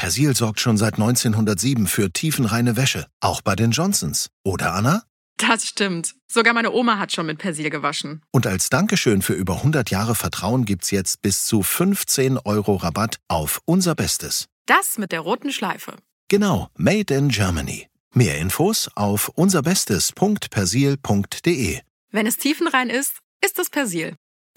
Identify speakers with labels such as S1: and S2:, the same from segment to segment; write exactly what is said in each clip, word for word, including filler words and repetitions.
S1: Persil sorgt schon seit neunzehnhundertsieben für tiefenreine Wäsche, auch bei den Johnsons. Oder, Anna?
S2: Das stimmt. Sogar meine Oma hat schon mit Persil gewaschen.
S1: Und als Dankeschön für über hundert Jahre Vertrauen gibt's jetzt bis zu fünfzehn Euro Rabatt auf unser Bestes.
S2: Das mit der roten Schleife.
S1: Genau, made in Germany. Mehr Infos auf unserbestes punkt persil punkt de.
S2: Wenn es tiefenrein ist, ist es Persil.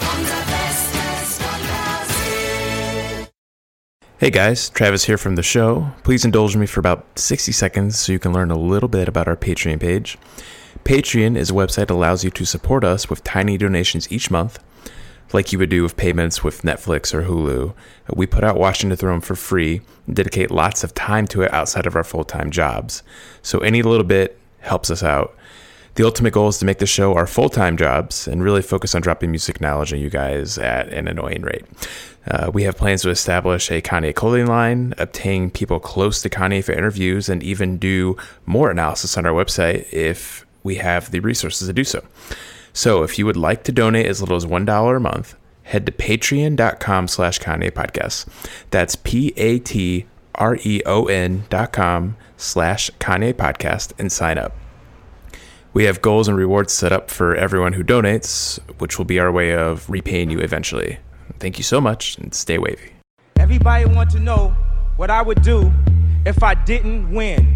S3: Hey guys, Travis here from the show. Please indulge me for about sixty seconds so you can learn a little bit about our Patreon page. Patreon is a website that allows you to support us with tiny donations each month, like you would do with payments with Netflix or Hulu. We put out Watching the Throne for free and dedicate lots of time to it outside of our full-time jobs. So any little bit helps us out. The ultimate goal is to make the show our full-time jobs and really focus on dropping music knowledge on you guys at an annoying rate. Uh, we have plans to establish a Kanye clothing line, obtain people close to Kanye for interviews, and even do more analysis on our website if we have the resources to do so. So if you would like to donate as little as one dollar a month, head to patreon.com slash Kanye Podcast. That's P-A-T-R-E-O-N dot com slash Kanye Podcast and sign up. We have goals and rewards set up for everyone who donates, which will be our way of repaying you eventually. Thank you so much, and stay wavy.
S4: Everybody want to know what I would do if I didn't win.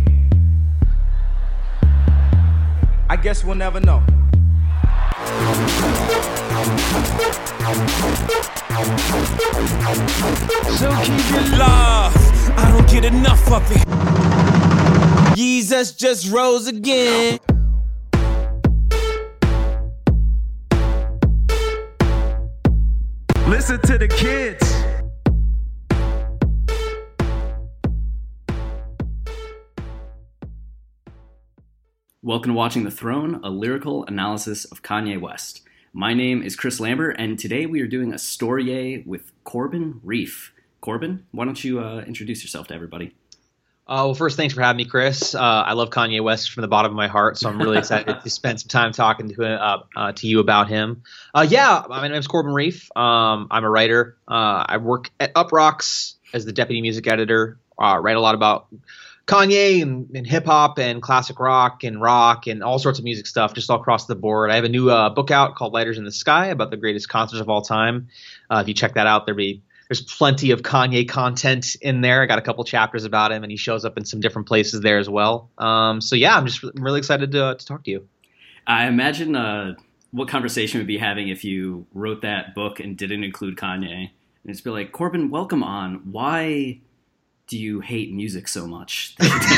S4: I guess we'll never know.
S5: So keep your love, I don't get enough of it. Jesus just rose again.
S4: Listen to the kids.
S6: Welcome to Watching the Throne, a lyrical analysis of Kanye West. My name is Chris Lambert, and today we are doing a story with Corbin Reef. Corbin, why don't you uh, introduce yourself to everybody?
S7: Uh, well, first, thanks for having me, Chris. Uh, I love Kanye West from the bottom of my heart, so I'm really excited to spend some time talking to uh, uh, to you about him. Uh, yeah, my name is Corbin Reef. Um, I'm a writer. Uh, I work at Uprocks as the deputy music editor. Uh, write a lot about Kanye and, and hip hop and classic rock and rock and all sorts of music stuff, just all across the board. I have a new uh, book out called Lighters in the Sky about the greatest concerts of all time. Uh, if you check that out, there'll be There's plenty of Kanye content in there. I got a couple chapters about him, and he shows up in some different places there as well. Um, so yeah, I'm just I'm really excited to, uh, to talk to you.
S6: I imagine uh, what conversation we'd be having if you wrote that book and didn't include Kanye. And it's be like, Corbin, welcome on. Why do you hate music so much?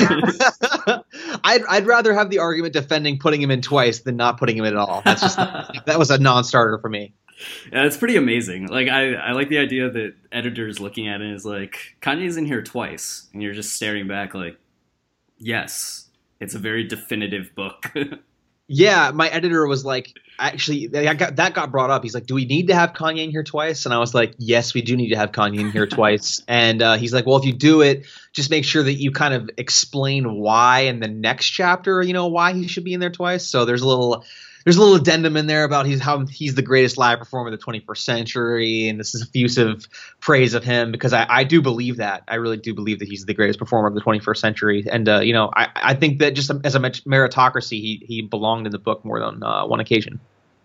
S7: I'd I'd rather have the argument defending putting him in twice than not putting him in at all. That's just that was a non-starter for me.
S6: Yeah, it's pretty amazing. Like I, I like the idea that editors looking at it is like, Kanye's in here twice, and you're just staring back like, yes, it's a very definitive book.
S7: Yeah, my editor was like, actually, that got, that got brought up. He's like, do we need to have Kanye in here twice? And I was like, yes, we do need to have Kanye in here twice. And uh, he's like, well, if you do it, just make sure that you kind of explain why in the next chapter, you know, why he should be in there twice. So there's a little there's a little addendum in there about he's how he's the greatest live performer of the twenty-first century, and this is effusive praise of him because I, I do believe that. I really do believe that he's the greatest performer of the twenty-first century. And, uh, you know, I, I think that just as a meritocracy, he, he belonged in the book more than uh, one occasion.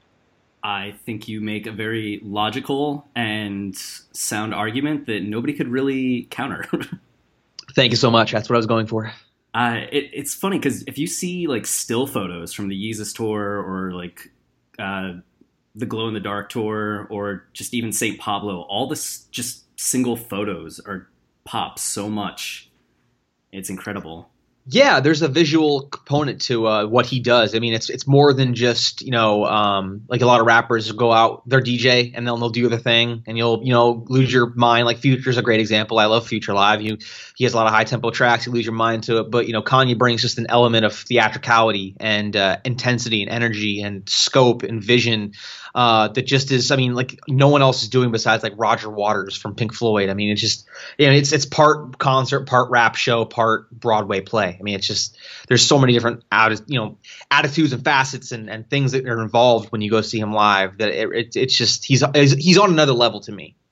S6: I think you make a very logical and sound argument that nobody could really counter.
S7: Thank you so much. That's what I was going for.
S6: Uh, it, it's funny because if you see like still photos from the Yeezus tour or like uh, the Glow in the Dark tour or just even Saint Pablo, all this just single photos are pop so much. It's incredible.
S7: Yeah, there's a visual component to uh, what he does. I mean, it's it's more than just, you know, um, like a lot of rappers go out, they're D J, and they'll they'll do their thing, and you'll, you know, lose your mind. Like Future's a great example. I love Future live. You, he has a lot of high tempo tracks. You lose your mind to it. But, you know, Kanye brings just an element of theatricality and uh, intensity and energy and scope and vision uh, that just is, I mean, like no one else is doing besides like Roger Waters from Pink Floyd. I mean, it's just, you know, it's it's part concert, part rap show, part Broadway play. I mean, it's just there's so many different atti- you know attitudes and facets and, and things that are involved when you go see him live that it, it, it's just he's he's on another level to me.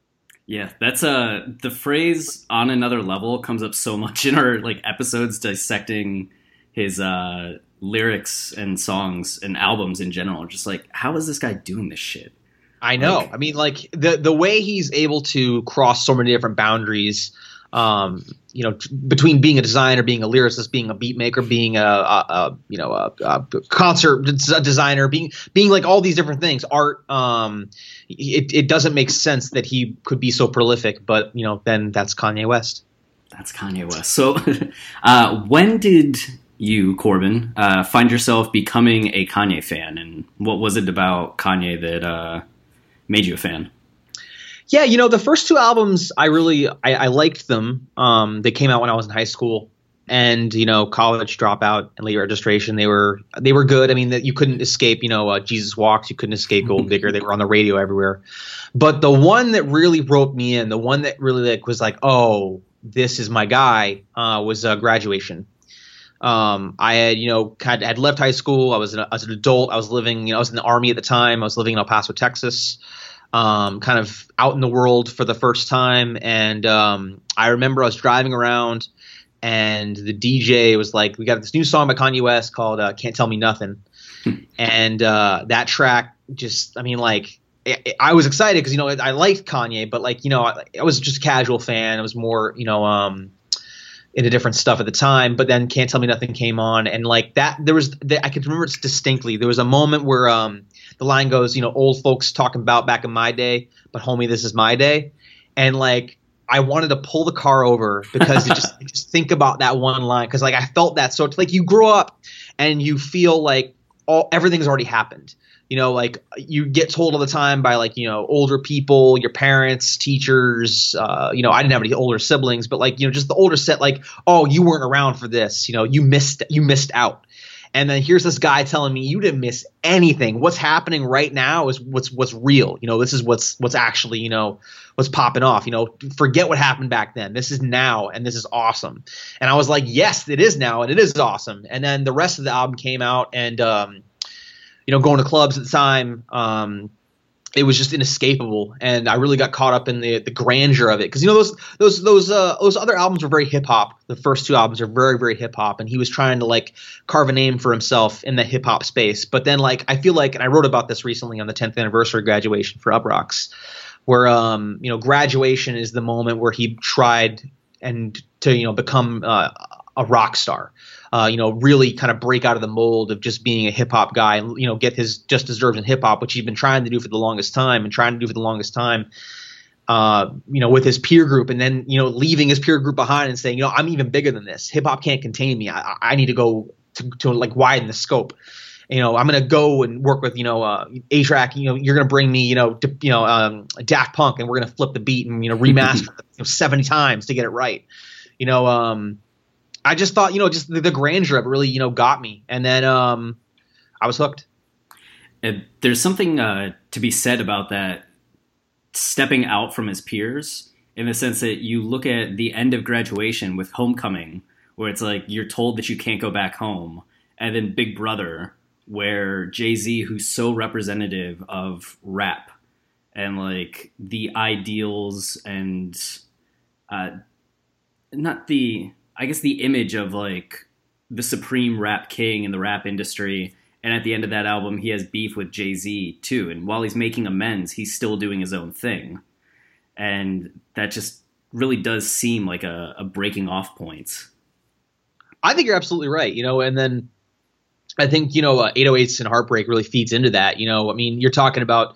S6: Yeah, that's uh the phrase "on another level" comes up so much in our like episodes dissecting his uh, lyrics and songs and albums in general. Just like, how is this guy doing this shit?
S7: I know.
S6: Like,
S7: I mean, like the the way he's able to cross so many different boundaries, um, you know, t- between being a designer, being a lyricist, being a beat maker, being a, a, a you know a, a concert des- designer, being being like all these different things, art. Um, it it doesn't make sense that he could be so prolific, but you know, then that's Kanye West.
S6: That's Kanye West. So, uh, when did you, Corbin, uh, find yourself becoming a Kanye fan, and what was it about Kanye that uh, made you a fan?
S7: Yeah, you know, the first two albums, I really, I, I liked them. Um, they came out when I was in high school, and you know, college dropout and late registration. They were, they were good. I mean, that you couldn't escape. You know, uh, Jesus Walks. You couldn't escape Gold Digger. They were on the radio everywhere. But the one that really roped me in, the one that really like was like, oh, this is my guy, uh, was uh, Graduation. Um, I had, you know, had, had left high school. I was an, as an adult. I was living, you know, I was in the Army at the time. I was living in El Paso, Texas. Um, kind of out in the world for the first time. And um, I remember I was driving around and the D J was like, we got this new song by Kanye West called uh, Can't Tell Me Nothing. And uh, that track just, I mean, like, I, I was excited because, you know, I liked Kanye, but like, you know, I, I was just a casual fan. I was more, you know, um, into different stuff at the time. But then Can't Tell Me Nothing came on. And like that, there was, the, I can remember it distinctly. There was a moment where um, the line goes, you know, old folks talking about back in my day, but homie, this is my day. And like, I wanted to pull the car over because it just, just think about that one line. Cause like, I felt that. So it's like you grow up and you feel like all, everything's already happened. You know, like you get told all the time by like, you know, older people, your parents, teachers, uh, you know, I didn't have any older siblings, but like, you know, just the older set, like, oh, you weren't around for this, you know, you missed, you missed out. And then here's this guy telling me you didn't miss anything. What's happening right now is what's what's real. You know, this is what's what's actually, you know, what's popping off. You know, forget what happened back then. This is now, and this is awesome. And I was like, yes, it is now, and it is awesome. And then the rest of the album came out, and um, you know, going to clubs at the time, um, it was just inescapable, and I really got caught up in the the grandeur of it. Because you know those those those uh, those other albums were very hip hop. The first two albums are very very hip hop, and he was trying to like carve a name for himself in the hip hop space. But then like I feel like, and I wrote about this recently on the tenth anniversary Graduation for Uproxx, where um you know Graduation is the moment where he tried and to you know become uh, a rock star. Uh, you know, really kind of break out of the mold of just being a hip hop guy and, you know, get his just deserves in hip hop, which he'd been trying to do for the longest time and trying to do for the longest time, uh, you know, with his peer group, and then, you know, leaving his peer group behind and saying, you know, I'm even bigger than this. Hip hop can't contain me. I, I need to go to, to like widen the scope. You know, I'm going to go and work with, you know, uh, A-Track, you know, you're going to bring me, you know, d- you know, um, Daft Punk, and we're going to flip the beat and, you know, remaster it, you know, seventy times to get it right. You know, um, I just thought, you know, just the, the grandeur of it really, you know, got me. And then um, I was hooked.
S6: And there's something uh, to be said about that stepping out from his peers, in the sense that you look at the end of Graduation with Homecoming, where it's like you're told that you can't go back home. And then Big Brother, where Jay-Z, who's so representative of rap and like the ideals and uh, not the... I guess the image of like the supreme rap king in the rap industry. And at the end of that album, he has beef with Jay-Z too. And while he's making amends, he's still doing his own thing. And that just really does seem like a, a breaking off point.
S7: I think you're absolutely right. You know, and then I think, you know, uh, eight oh eights and Heartbreak really feeds into that. You know, I mean, you're talking about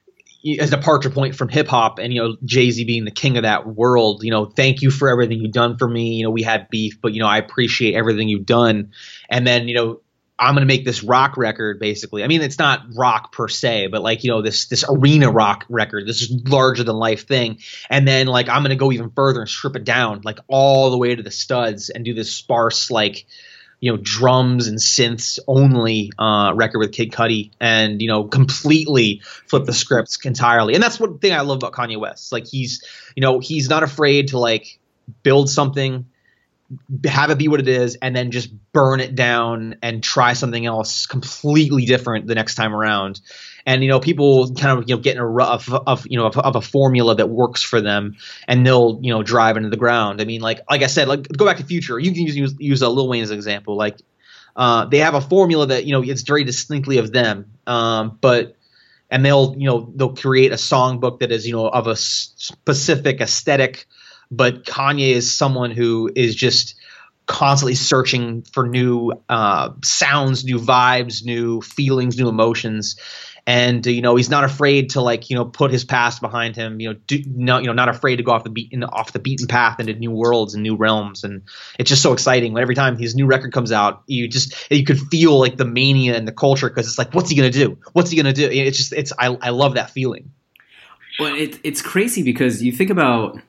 S7: as a departure point from hip hop, and, you know, Jay-Z being the king of that world, you know, thank you for everything you've done for me. You know, we had beef, but, you know, I appreciate everything you've done. And then, you know, I'm going to make this rock record, basically. I mean, it's not rock per se, but like, you know, this, this arena rock record, this larger than life thing. And then like, I'm going to go even further and strip it down, like all the way to the studs, and do this sparse, like, you know, drums and synths only uh, record with Kid Cudi, and, you know, completely flip the scripts entirely. And that's one thing I love about Kanye West. Like, he's, you know, he's not afraid to like build something have it be what it is, and then just burn it down and try something else completely different the next time around. And, you know, people kind of, you know, get in a rough of, you know, of, of a formula that works for them, and they'll, you know, drive into the ground. I mean, like, like I said, like, go back to Future. You can use, use a Lil Wayne as an example. Like, uh, they have a formula that, you know, it's very distinctly of them. Um, but, and they'll, you know, they'll create a songbook that is, you know, of a specific aesthetic. But Kanye is someone who is just constantly searching for new uh, sounds, new vibes, new feelings, new emotions. And, uh, you know, he's not afraid to, like, you know, put his past behind him, you know, do, no, you know, not afraid to go off the beat, in, off the beaten path into new worlds and new realms. And it's just so exciting. When every time his new record comes out, you just, you could feel like the mania and the culture, because it's like, what's he going to do? What's he going to do? It's just, it's, I, I love that feeling.
S6: Well, it, it's crazy because you think about,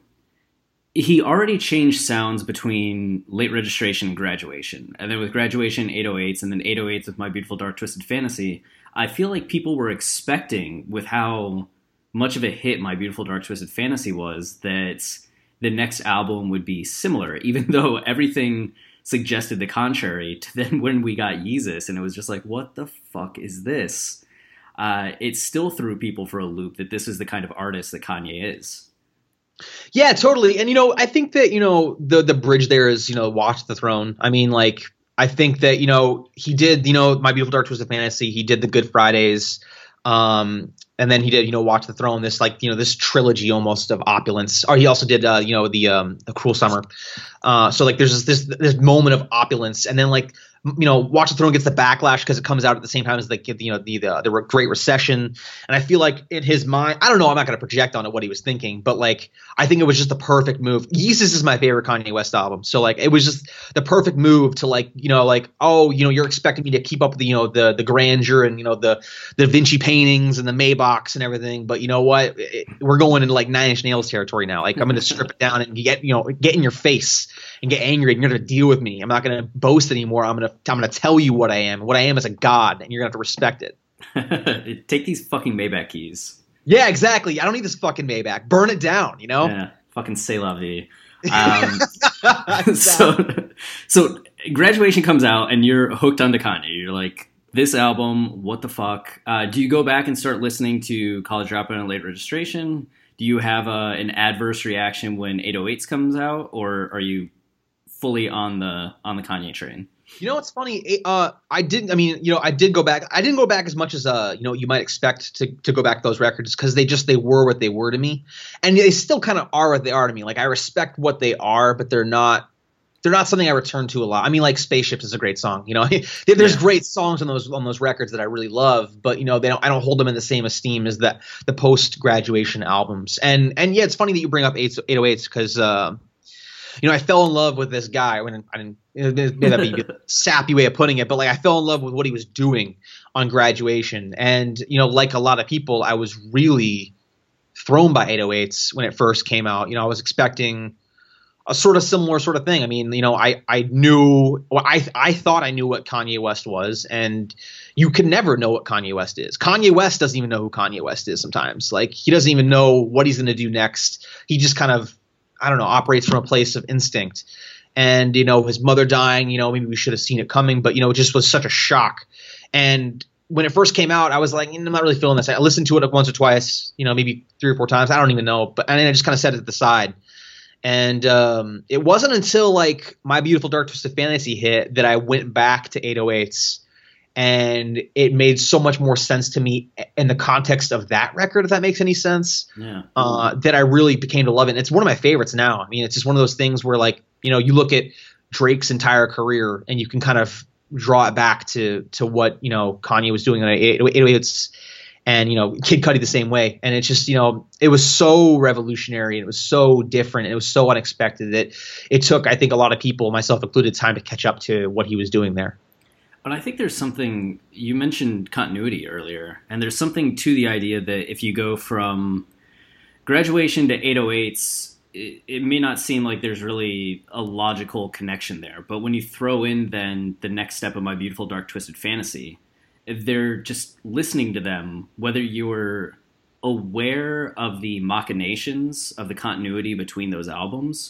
S6: he already changed sounds between Late Registration and Graduation. And then with Graduation, eight oh eights, and then eight oh eights with My Beautiful Dark Twisted Fantasy. I feel like people were expecting, with how much of a hit My Beautiful Dark Twisted Fantasy was, that the next album would be similar, even though everything suggested the contrary to then when we got Yeezus, and it was just like, what the fuck is this? Uh, it still threw people for a loop that this is the kind of artist that Kanye is.
S7: Yeah, totally. And, you know, I think that, you know, the the bridge there is, you know, Watch the Throne. I mean, like, I think that, you know, he did, you know, My Beautiful Dark Twisted Fantasy. He did the Good Fridays. Um, and then he did, you know, Watch the Throne, this, like, you know, this trilogy almost of opulence. Or he also did, uh, you know, the um, the Cruel Summer. Uh, so, like, there's this, this this moment of opulence. And then, like, you know, Watch the Throne gets the backlash because it comes out at the same time as the, you know, the, the the Great Recession. And I feel like in his mind, I don't know, I'm not going to project on it what he was thinking, but, like, I think it was just the perfect move. Yeezus is my favorite Kanye West album. So, like, it was just the perfect move to, like, you know, like, oh, you know, you're expecting me to keep up with the, you know, the the grandeur and, you know, the the Vinci paintings and the Maybachs and everything. But you know what? It, we're going into, like, Nine Inch Nails territory now. Like, I'm going to strip it down and get, you know, get in your face and get angry, and you're going to deal with me. I'm not going to boast anymore. I'm going to I'm going to tell you what I am. What I am is a god, and you're going to have to respect it.
S6: Take these fucking Maybach keys.
S7: Yeah, exactly. I don't need this fucking Maybach. Burn it down, you know?
S6: Yeah, fucking c'est la vie. Um, so, so Graduation comes out, and you're hooked onto Kanye. You're like, this album, what the fuck? Uh, do you go back and start listening to College Dropout and Late Registration? Do you have a, an adverse reaction when eight oh eights comes out, or are you fully on the on the Kanye train?
S7: You know what's funny? Uh, I didn't. I mean, you know, I did go back. I didn't go back as much as uh, you know, you might expect to to go back to those records, because they just they were what they were to me, and they still kind of are what they are to me. Like, I respect what they are, but they're not. They're not something I return to a lot. I mean, like, Spaceships is a great song. You know, there's
S6: yeah.
S7: great songs on those on those records that I really love, but, you know, they don't. I don't hold them in the same esteem as that the post graduation albums. And and yeah, it's funny that you bring up eight oh eights, because uh, you know, I fell in love with this guy. When I didn't, maybe that'd be a sappy way of putting it, but, like, I fell in love with what he was doing on Graduation. And, you know, like a lot of people, I was really thrown by eight oh eights when it first came out. You know, I was expecting a sort of similar sort of thing. I mean, you know, I, I knew, well, I, I thought I knew what Kanye West was, and you can never know what Kanye West is. Kanye West doesn't even know who Kanye West is sometimes. Like, he doesn't even know what he's going to do next. He just kind of, I don't know, operates from a place of instinct. And, you know, his mother dying, you know, maybe we should have seen it coming, but, you know, it just was such a shock. And when it first came out, I was like, I'm not really feeling this. I listened to it once or twice, you know, maybe three or four times. I don't even know. But and then I just kind of set it to the side. And um, it wasn't until, like, My Beautiful Dark Twisted Fantasy hit that I went back to eight oh eights, and it made so much more sense to me in the context of that record, if that makes any sense.
S6: Yeah.
S7: Uh, that I really became to love it. And it's one of my favorites now. I mean, it's just one of those things where, like, you know, you look at Drake's entire career and you can kind of draw it back to to what, you know, Kanye was doing on eight oh eights. And, you know, Kid Cudi the same way. And it's just, you know, it was so revolutionary, and it was so different, and it was so unexpected that it took, I think, a lot of people, myself included, time to catch up to what he was doing there.
S6: But I think there's something, you mentioned continuity earlier, and there's something to the idea that if you go from Graduation to eight oh eights, it, it may not seem like there's really a logical connection there. But when you throw in then the next step of My Beautiful Dark Twisted Fantasy, they're just listening to them, whether you're aware of the machinations of the continuity between those albums,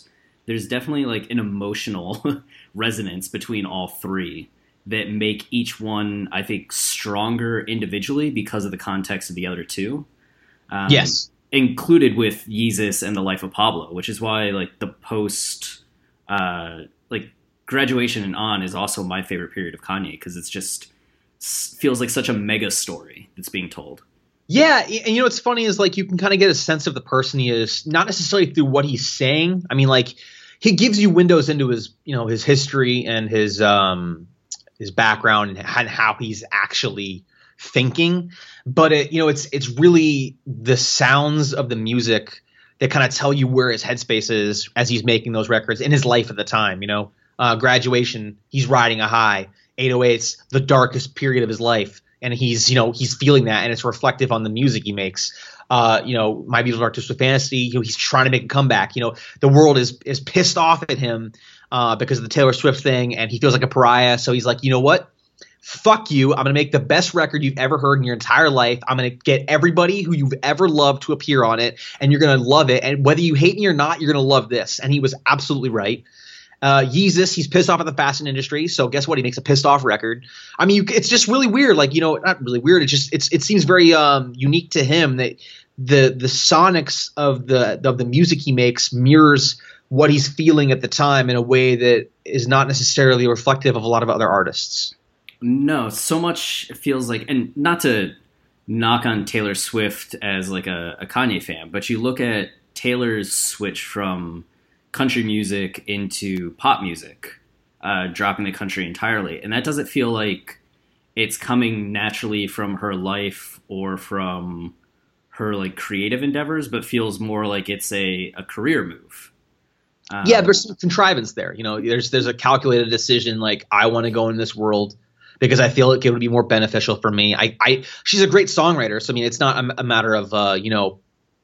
S6: there's definitely like an emotional resonance between all three that make each one, I think, stronger individually because of the context of the other two. Um,
S7: yes.
S6: Included with Yeezus and The Life of Pablo, which is why like the post, uh, like Graduation and on is also my favorite period of Kanye because it's just feels like such a mega story that's being told.
S7: Yeah, and you know what's funny is like you can kind of get a sense of the person he is, not necessarily through what he's saying. I mean, like he gives you windows into his, you know, his history and his um his background and how he's actually thinking. But it, you know, it's it's really the sounds of the music that kind of tell you where his headspace is as he's making those records in his life at the time. You know, uh, Graduation, he's riding a high. eight oh eight's the darkest period of his life. And he's, you know, he's feeling that, and it's reflective on the music he makes. Uh, you know, My Beautiful Dark Twisted Fantasy, you know, he's trying to make a comeback. You know, the world is is pissed off at him uh, because of the Taylor Swift thing, and he feels like a pariah. So he's like, you know what? Fuck you. I'm going to make the best record you've ever heard in your entire life. I'm going to get everybody who you've ever loved to appear on it, and you're going to love it. And whether you hate me or not, you're going to love this. And he was absolutely right. Uh, Yeezus, he's pissed off at the fashion industry. So guess what? He makes a pissed off record. I mean, you, it's just really weird. Like, you know, not really weird. It just, it's, it seems very, um, unique to him that the, the sonics of the, of the music he makes mirrors what he's feeling at the time in a way that is not necessarily reflective of a lot of other artists.
S6: No, so much feels like, and not to knock on Taylor Swift as like a, a Kanye fan, but you look at Taylor's switch from country music into pop music, uh, dropping the country entirely. And that doesn't feel like it's coming naturally from her life or from her like creative endeavors, but feels more like it's a, a career move. Um,
S7: yeah, there's some contrivance there. You know, there's there's a calculated decision like I want to go in this world because I feel like it would be more beneficial for me. I, I she's a great songwriter. So, I mean, it's not a, a matter of, uh, you know,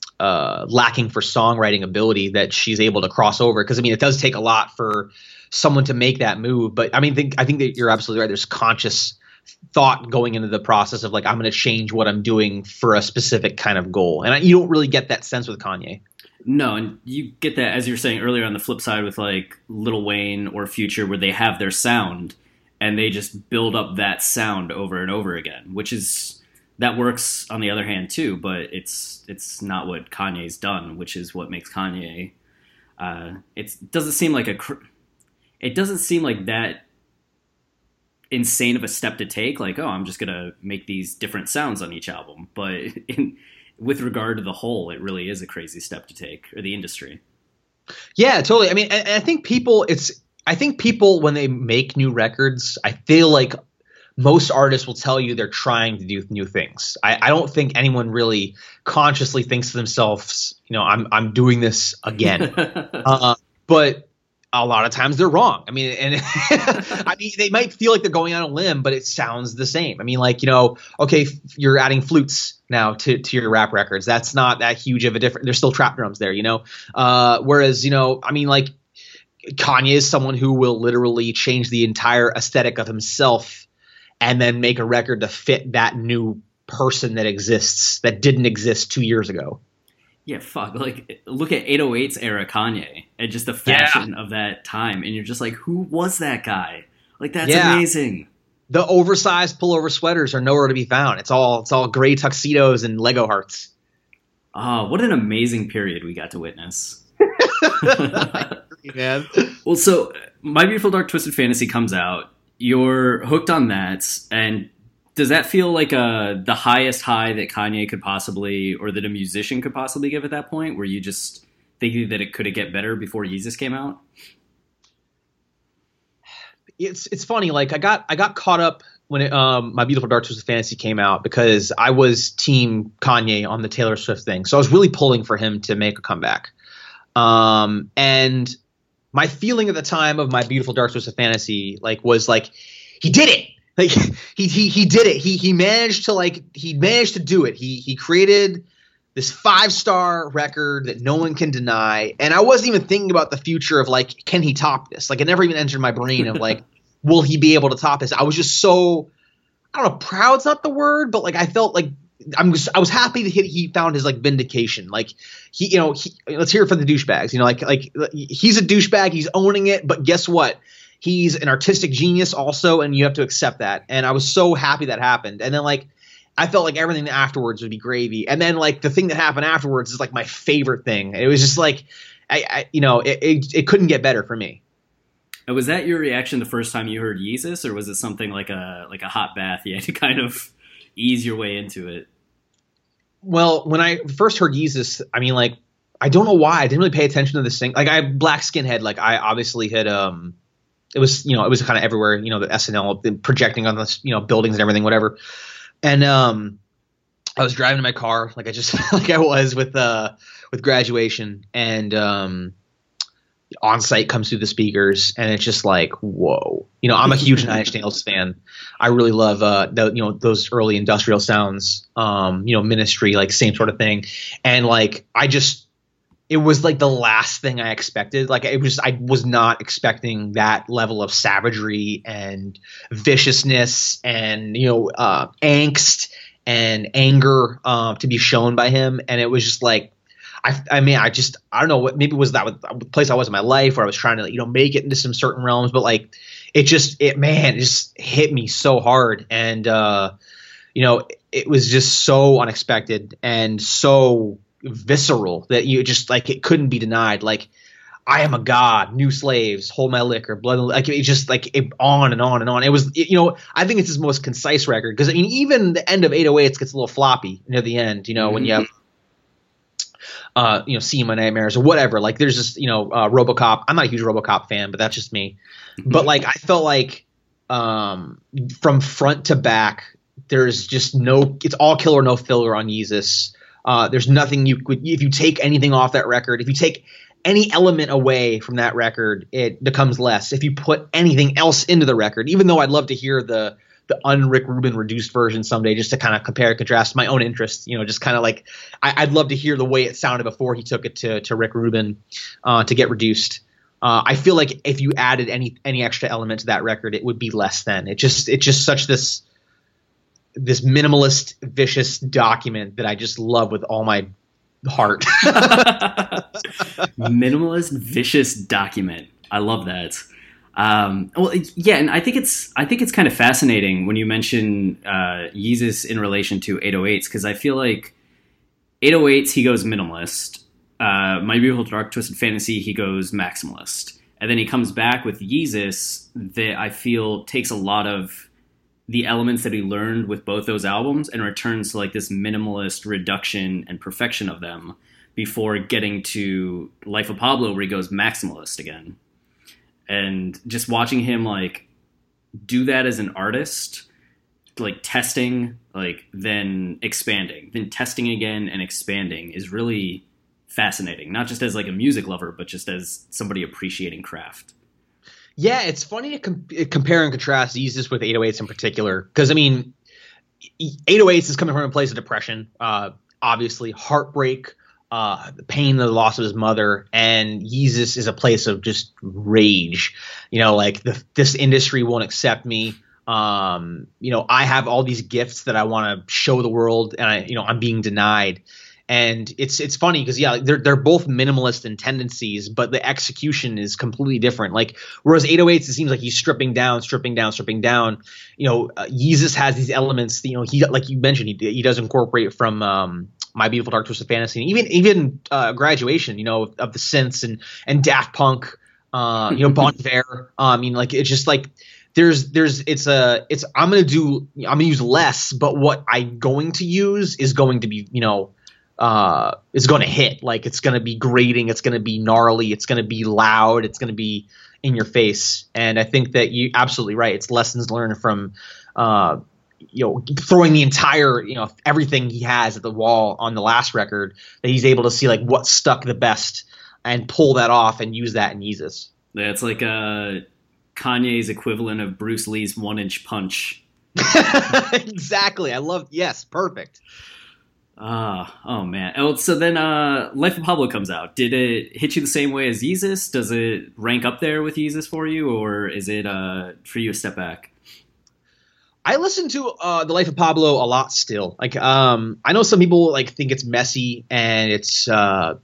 S7: uh, lacking for songwriting ability that she's able to cross over. Cause I mean, it does take a lot for someone to make that move, but I mean, think, I think that you're absolutely right. There's conscious thought going into the process of like, I'm going to change what I'm doing for a specific kind of goal. And I, you don't really get that sense with Kanye.
S6: No. And you get that, as you were saying earlier, on the flip side with like Lil Wayne or Future, where they have their sound and they just build up that sound over and over again, which is, that works on the other hand too, but it's it's not what Kanye's done, which is what makes Kanye. Uh, it doesn't seem like a. It doesn't seem like that insane of a step to take. Like, oh, I'm just gonna make these different sounds on each album. But in, with regard to the whole, it really is a crazy step to take, or the industry.
S7: Yeah, totally. I mean, and, and I think people. It's. I think people when they make new records, I feel like most artists will tell you they're trying to do new things. I, I don't think anyone really consciously thinks to themselves, you know, I'm I'm doing this again. uh, but a lot of times they're wrong. I mean, and I mean, they might feel like they're going on a limb, but it sounds the same. I mean, like, you know, okay, you're adding flutes now to, to your rap records. That's not that huge of a difference. There's still trap drums there, you know? Uh, whereas, you know, I mean, like Kanye is someone who will literally change the entire aesthetic of himself and then make a record to fit that new person that exists that didn't exist two years ago.
S6: Yeah, fuck. Like, look at eight oh eight's era Kanye and just the fashion yeah. of that time. And you're just like, who was that guy? Like, that's yeah. amazing.
S7: The oversized pullover sweaters are nowhere to be found. It's all it's all gray tuxedos and Lego hearts.
S6: Oh, what an amazing period we got to witness.
S7: Man.
S6: Well, so My Beautiful Dark Twisted Fantasy comes out. You're hooked on that, and does that feel like a, the highest high that Kanye could possibly, or that a musician could possibly give at that point? Were you just thinking that it could get better before Yeezus came out?
S7: It's it's funny. Like I got I got caught up when it, um, My Beautiful Dark Twisted Fantasy came out because I was team Kanye on the Taylor Swift thing, so I was really pulling for him to make a comeback. Um, and my feeling at the time of My Beautiful Dark Twisted Fantasy, like, was like, he did it. Like he, he, he did it. He, he managed to like, he managed to do it. He, he created this five star record that no one can deny. And I wasn't even thinking about the future of like, can he top this? Like, it never even entered my brain of like, will he be able to top this? I was just so, I don't know, proud's not the word, but like, I felt like I'm just, I was happy that he, he found his like vindication. Like he, you know, he, let's hear it from the douchebags. You know, like like he's a douchebag. He's owning it. But guess what? He's an artistic genius also, and you have to accept that. And I was so happy that happened. And then like I felt like everything afterwards would be gravy. And then like the thing that happened afterwards is like my favorite thing. It was just like I, I you know, it, it it couldn't get better for me.
S6: Was that your reaction the first time you heard Yeezus, or was it something like a like a hot bath? You had to kind of ease your way into it.
S7: Well, when I first heard Yeezus, I mean, like, I don't know why I didn't really pay attention to this thing. Like, I black skinhead. Like, I obviously had um, it was you know it was kind of everywhere. You know, the S N L projecting on the you know buildings and everything, whatever. And um, I was driving in my car, like I just like I was with uh with Graduation, and um. On Sight comes through the speakers, and it's just like, whoa. You know, I'm a huge Nine Inch Nails fan. I really love uh the, you know those early industrial sounds, um, you know, Ministry, like same sort of thing. And like I just it was like the last thing I expected. Like it was I was not expecting that level of savagery and viciousness and you know uh angst and anger uh, to be shown by him. And it was just like I, I mean, I just, I don't know what, maybe it was that the place I was in my life where I was trying to, you know, make it into some certain realms, but like, it just, it, man, it just hit me so hard. And, uh, you know, it was just so unexpected and so visceral that you just like, it couldn't be denied. Like, I am a god, new slaves, hold my liquor, blood, like it just like it, on and on and on. It was, it, you know, I think it's his most concise record. Cause I mean, even the end of eight oh eights gets a little floppy near the end, you know, mm-hmm. when you have, Uh, you know, See My Nightmares or whatever. Like, there's just, you know, uh, RoboCop. I'm not a huge RoboCop fan, but that's just me. Mm-hmm. But like, I felt like um, from front to back, there's just no. It's all kill or no filler on Yeezus. Uh, there's nothing you could if you take anything off that record. If you take any element away from that record, it becomes less. If you put anything else into the record, even though I'd love to hear the the un-Rick Rubin reduced version someday just to kind of compare and contrast my own interests, you know, just kind of like I, I'd love to hear the way it sounded before he took it to, to Rick Rubin uh, to get reduced. Uh, I feel like if you added any any extra element to that record, it would be less than. It just it's just such this this minimalist, vicious document that I just love with all my heart.
S6: Minimalist, vicious document. I love that. Um, well, yeah, and I think it's I think it's kind of fascinating when you mention uh, Yeezus in relation to eight oh eights, because I feel like eight oh eights he goes minimalist, uh, My Beautiful Dark Twisted Fantasy he goes maximalist, and then he comes back with Yeezus that I feel takes a lot of the elements that he learned with both those albums and returns to like this minimalist reduction and perfection of them before getting to Life of Pablo where he goes maximalist again. And just watching him like do that as an artist, like testing, like then expanding, then testing again and expanding is really fascinating. Not just as like a music lover, but just as somebody appreciating craft.
S7: Yeah, it's funny to com- compare and contrast Yeezus with eight oh eights in particular. Because, I mean, eight oh eights is coming from a place of depression, uh, obviously, heartbreak, uh, the pain of the loss of his mother. And Yeezus is a place of just rage. You know, like, the, this industry won't accept me. Um, you know, I have all these gifts that I want to show the world, and I, you know, I'm being denied. And it's it's funny because, yeah, they're they're both minimalist in tendencies, but the execution is completely different. Like, whereas eight oh eights, it seems like he's stripping down, stripping down, stripping down. You know, uh, Yeezus has these elements. You know, he like you mentioned, he he does incorporate from um, My Beautiful Dark Twisted Fantasy, and even even uh, Graduation. You know, of, of the synths and and Daft Punk. Uh, you know, Bon Iver. Uh, I mean, like it's just like. There's, there's, it's a, it's, I'm going to do, I'm going to use less, but what I'm going to use is going to be, you know, uh, is going to hit. Like, it's going to be grating. It's going to be gnarly. It's going to be loud. It's going to be in your face. And I think that you absolutely right. It's lessons learned from, uh, you know, throwing the entire, you know, everything he has at the wall on the last record, that he's able to see like what stuck the best and pull that off and use that in Yeezus.
S6: Yeah, it's like, uh, Kanye's equivalent of Bruce Lee's one inch punch.
S7: Exactly. I love, yes, perfect.
S6: Ah, uh, oh man. Oh, so then uh, Life of Pablo comes out. Did it hit you the same way as Yeezus? Does it rank up there with Yeezus for you, or is it uh, for you a step back?
S7: I listen to uh, The Life of Pablo a lot still. Like, um, I know some people like think it's messy and it's uh,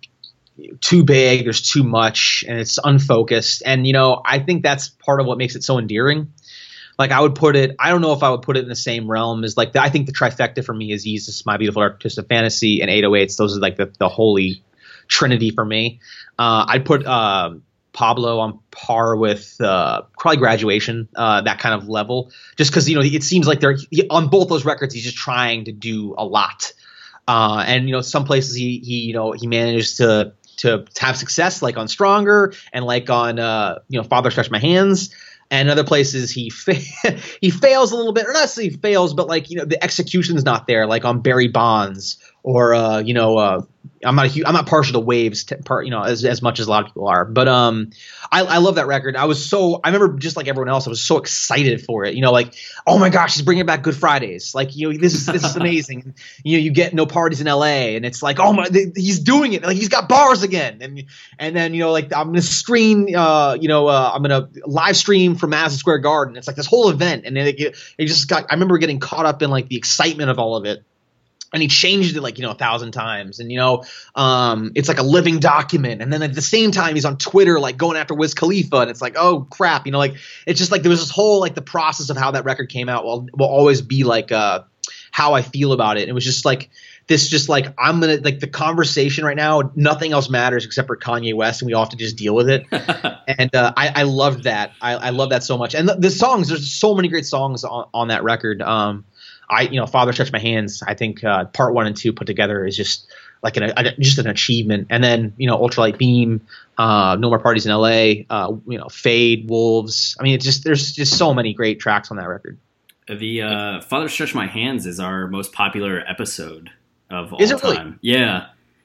S7: too big. There's too much and it's unfocused. And you know, I think that's part of what makes it so endearing. Like, I would put it. I don't know if I would put it in the same realm as like the, I think the trifecta for me is Yeezus, My Beautiful Dark Twisted Fantasy, and eight oh eights. Those are like the the holy trinity for me. Uh, I'd put uh, Pablo on par with uh, probably Graduation, uh, that kind of level, just because, you know, it seems like they're he, on both those records, he's just trying to do a lot. Uh, and, you know, some places he, he, you know, he managed to, to have success, like on Stronger and like on, uh, you know, Father Stretch My Hands. And other places he fa- he fails a little bit, or not say he fails, but like, you know, the execution's not there, like on Barry Bonds or, uh, you know, uh, I'm not a huge, I'm not partial to Waves, t- part, you know, as as much as a lot of people are. But um, I, I love that record. I was so I remember just like everyone else, I was so excited for it. You know, like, oh my gosh, he's bringing back Good Fridays. Like, you know, this is this is amazing. You know, you get No Parties in L A, and it's like, oh my, th- he's doing it. Like, he's got bars again. And and then, you know, like, I'm gonna stream, uh, you know, uh, I'm gonna live stream from Madison Square Garden. It's like this whole event, and then it, it just got. I remember getting caught up in like the excitement of all of it. And he changed it like, you know, a thousand times. And, you know, um, it's like a living document. And then at the same time, he's on Twitter, like going after Wiz Khalifa. And it's like, oh, crap. You know, like, it's just like there was this whole like the process of how that record came out will, will always be like uh, how I feel about it. It was just like this just like I'm going to like the conversation right now. Nothing else matters except for Kanye West. And we all have to just deal with it. and uh, I, I loved that. I, I love that so much. And the, the songs, there's so many great songs on, on that record. Um, I, you know, Father Stretch My Hands, I think uh, part one and two put together is just like an a, just an achievement. And then, you know, Ultralight Beam, uh, No More Parties in L A, uh, you know, Fade, Wolves. I mean, it's just there's just so many great tracks on that record.
S6: The uh, Father Stretch My Hands is our most popular episode of all
S7: is it
S6: time.
S7: Really?
S6: Yeah.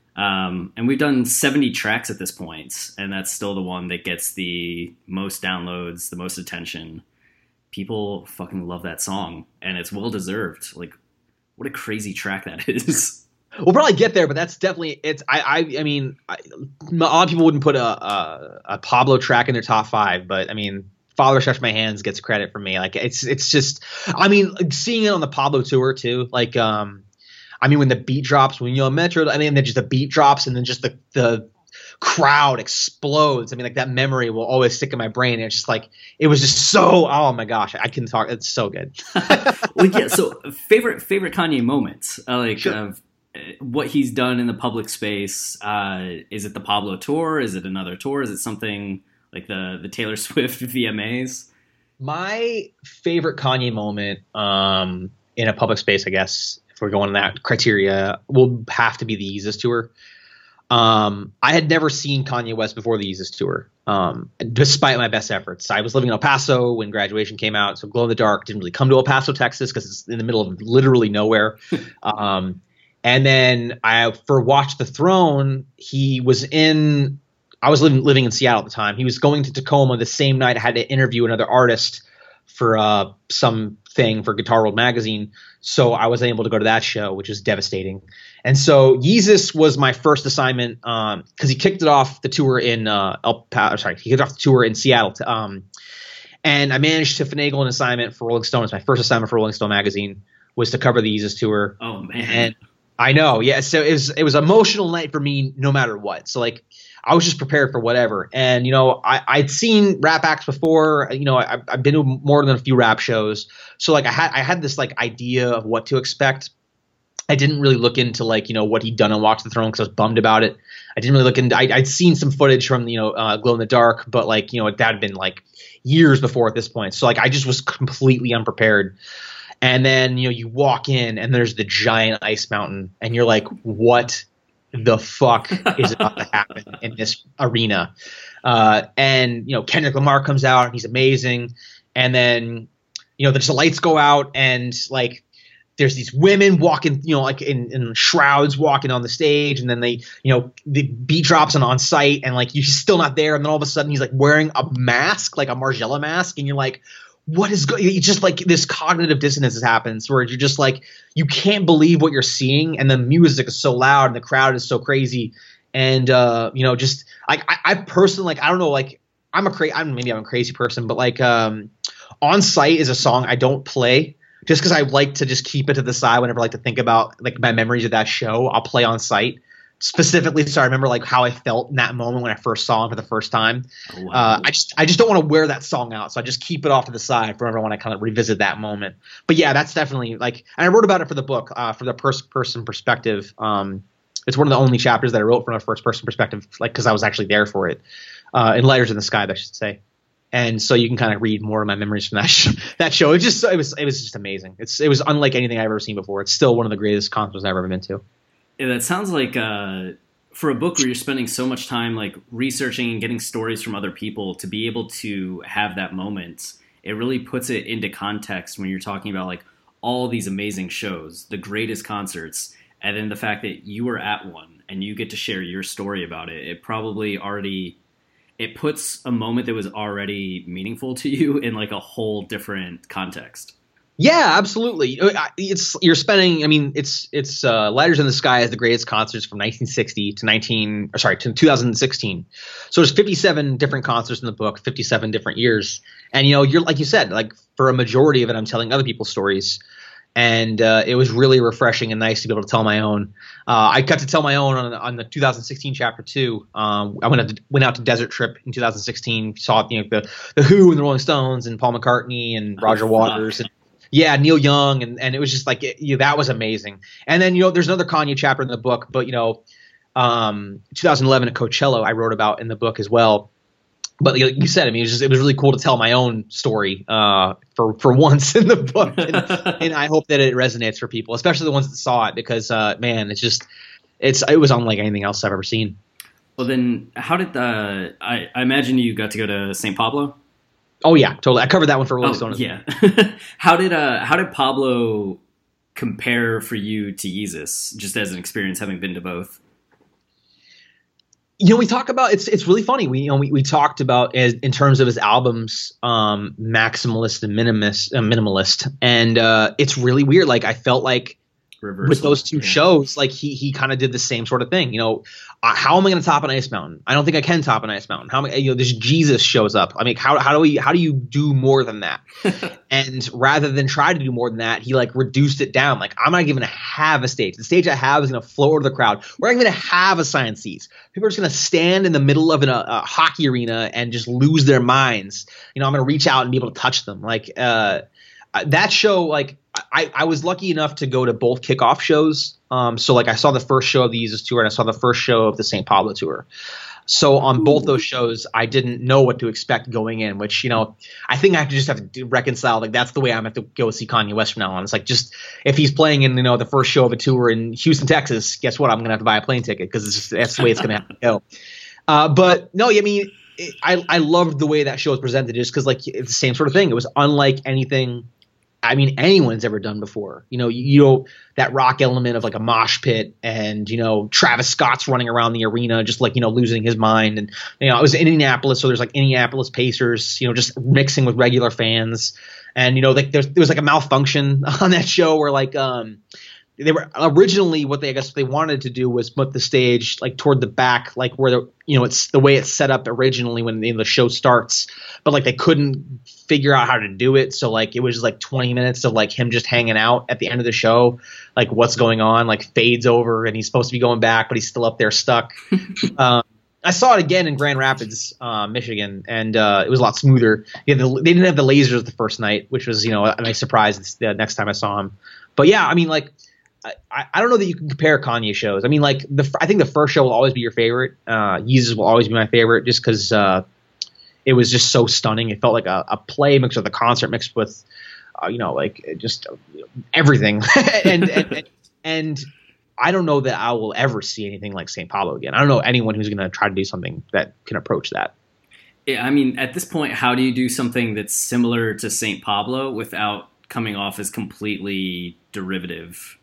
S6: Um, and we've done seventy tracks at this point, and that's still the one that gets the most downloads, the most attention. People fucking love that song, and it's well deserved. Like, what a crazy track that is.
S7: We'll probably get there, but that's definitely it's. I I, I mean, I, a lot of people wouldn't put a, a a Pablo track in their top five, but I mean, Father Stretch My Hands gets credit from me. Like, it's it's just. I mean, seeing it on the Pablo tour too. Like, um, I mean, when the beat drops, when you know Metro, I mean, then just the beat drops, and then just the the. crowd explodes. I mean, like, that memory will always stick in my brain. And it's just like, it was just so, oh my gosh, I can talk. It's so good.
S6: Well, yeah. So favorite, favorite Kanye moments, uh, like
S7: sure.
S6: uh, what he's done in the public space. Uh, is it the Pablo tour? Is it another tour? Is it something like the, the Taylor Swift V M As?
S7: My favorite Kanye moment um, in a public space, I guess, if we're going on that criteria, will have to be the Yeezus tour. Um, I had never seen Kanye West before the Yeezus tour, um, despite my best efforts. I was living in El Paso when Graduation came out, so Glow in the Dark didn't really come to El Paso, Texas, because it's in the middle of literally nowhere. um, and then I, for Watch the Throne, he was in – I was living, living in Seattle at the time. He was going to Tacoma the same night I had to interview another artist for uh, some thing for Guitar World magazine. So I was able to go to that show, which was devastating. And so Yeezus was my first assignment um, because he kicked it off the tour in uh, El pa- sorry, he kicked off the tour in Seattle. To, um, and I managed to finagle an assignment for Rolling Stone. It's my first assignment for Rolling Stone magazine was to cover the Yeezus tour.
S6: Oh man.
S7: And I know. Yeah. So it was, it was an emotional night for me no matter what. So like, I was just prepared for whatever. And, you know, I, I'd seen rap acts before, you know, I, I've been to more than a few rap shows. So like I had, I had this like idea of what to expect. I didn't really look into like, you know, what he'd done on Watch the Throne because I was bummed about it. I didn't really look into, I, I'd seen some footage from, you know, uh, Glow in the Dark, but like, you know, that had been like years before at this point. So like, I just was completely unprepared. And then, you know, you walk in and there's the giant ice mountain and you're like, what the fuck is about to happen in this arena? Uh, and, you know, Kendrick Lamar comes out and he's amazing. And then, you know, the lights go out and like, there's these women walking, you know, like in, in shrouds walking on the stage. And then they, you know, the beat drops on on site and like, he's still not there. And then all of a sudden he's like wearing a mask, like a Margiela mask. And you're like, what is going, it's just like this cognitive dissonance happens where you're just like, you can't believe what you're seeing. And the music is so loud and the crowd is so crazy. And, uh, you know, just like, I, I personally, like, I don't know, like I'm a crazy, I'm maybe I'm a crazy person, but like, um, On Site is a song I don't play just because I like to just keep it to the side whenever I like to think about like my memories of that show. I'll play on site specifically so I remember like how I felt in that moment when I first saw him for the first time. Oh, wow. Uh, I just I just don't want to wear that song out, so I just keep it off to the side for everyone. I kind of revisit that moment. But yeah, that's definitely like, and I wrote about it for the book uh, for the first person perspective. Um, it's one of the only chapters that I wrote from a first person perspective, like because I was actually there for it. Uh, in Letters in the Sky, I should say. And so you can kind of read more of my memories from that sh- that show. It just it was it was just amazing. It's it was unlike anything I've ever seen before. It's still one of the greatest concerts I've ever been to.
S6: Yeah, that sounds like uh, for a book where you're spending so much time like researching and getting stories from other people, to be able to have that moment, it really puts it into context when you're talking about like all these amazing shows, the greatest concerts, and then the fact that you were at one and you get to share your story about it. It probably already it puts a moment that was already meaningful to you in like a whole different context.
S7: Yeah, absolutely. It's you're spending. I mean, it's it's uh, Letters in the Sky is the greatest concerts from nineteen sixty to nineteen. Or sorry, to two thousand sixteen. So there's fifty-seven different concerts in the book, fifty-seven different years, and you know, you're like you said, like for a majority of it, I'm telling other people's stories, and uh, it was really refreshing and nice to be able to tell my own. Uh, I got to tell my own on, on the two thousand sixteen chapter two. Um, I went out to, went out to Desert Trip in two thousand sixteen. Saw you know the the Who and the Rolling Stones and Paul McCartney and Roger oh, Waters and. Yeah, Neil Young, and, and it was just like it, you know, that was amazing. And then you know, there's another Kanye chapter in the book, but you know, um, two thousand eleven at Coachella, I wrote about in the book as well. But like you said, I mean, it was just it was really cool to tell my own story uh, for for once in the book, and, and I hope that it resonates for people, especially the ones that saw it, because uh, man, it's just it's it was unlike anything else I've ever seen.
S6: Well, then, how did the? I, I imagine you got to go to Saint Pablo.
S7: Oh yeah, totally. I covered that one for Rolling Stone.
S6: Oh, yeah. how did uh how did Pablo compare for you to Yeezus, just as an experience having been to both?
S7: You know, we talk about it's it's really funny. We you know we, we talked about as, in terms of his albums, um, maximalist and minimalist, uh, minimalist, and uh, it's really weird. Like I felt like Reversal. With those two yeah. shows, like he he kind of did the same sort of thing. You know, uh, how am I going to top an ice mountain? I don't think I can top an ice mountain. How am I, you know, this Jesus shows up. I mean, how how do we how do you do more than that? And rather than try to do more than that, he like reduced it down. Like I'm not even going to have a stage. The stage I have is going to flow over the crowd. We're not even going to have assigned seats. People are just going to stand in the middle of an, a, a hockey arena and just lose their minds. You know, I'm going to reach out and be able to touch them. Like uh, that show, like. I, I was lucky enough to go to both kickoff shows. Um, so like I saw the first show of the Yeezus tour and I saw the first show of the Saint Pablo tour. So on both those shows, I didn't know what to expect going in, which, you know, I think I have to just have to do, reconcile. Like that's the way I'm going to have to go see Kanye West from now on. It's like just if he's playing in, you know, the first show of a tour in Houston, Texas, guess what? I'm going to have to buy a plane ticket because it's just, that's the way it's going to have to go. Uh, but no, I mean, it, I, I loved the way that show was presented just because like it's the same sort of thing. It was unlike anything I mean, anyone's ever done before. You know, you, you know, that rock element of like a mosh pit and, you know, Travis Scott's running around the arena, just like, you know, losing his mind. And, you know, it was in Indianapolis. So there's like Indianapolis Pacers, you know, just mixing with regular fans. And, you know, like there's, there was like a malfunction on that show where like, um, they were originally what they, I guess they wanted to do was put the stage like toward the back, like where the, you know, it's the way it's set up originally when the, the show starts, but like they couldn't figure out how to do it. So like, it was just like twenty minutes of like him just hanging out at the end of the show, like what's going on, like fades over and he's supposed to be going back, but he's still up there stuck. um, I saw it again in Grand Rapids, uh, Michigan, and uh, it was a lot smoother. Yeah, the, they didn't have the lasers the first night, which was, you know, a nice surprise the next time I saw him. But yeah, I mean, like, I, I don't know that you can compare Kanye shows. I mean, like the I think the first show will always be your favorite. Uh, Yeezus will always be my favorite, just because uh, it was just so stunning. It felt like a, a play mixed with a concert mixed with, uh, you know, like just everything. and, and, and and I don't know that I will ever see anything like Saint Pablo again. I don't know anyone who's going to try to do something that can approach that.
S6: Yeah, I mean, at this point, how do you do something that's similar to Saint Pablo without coming off as completely derivative?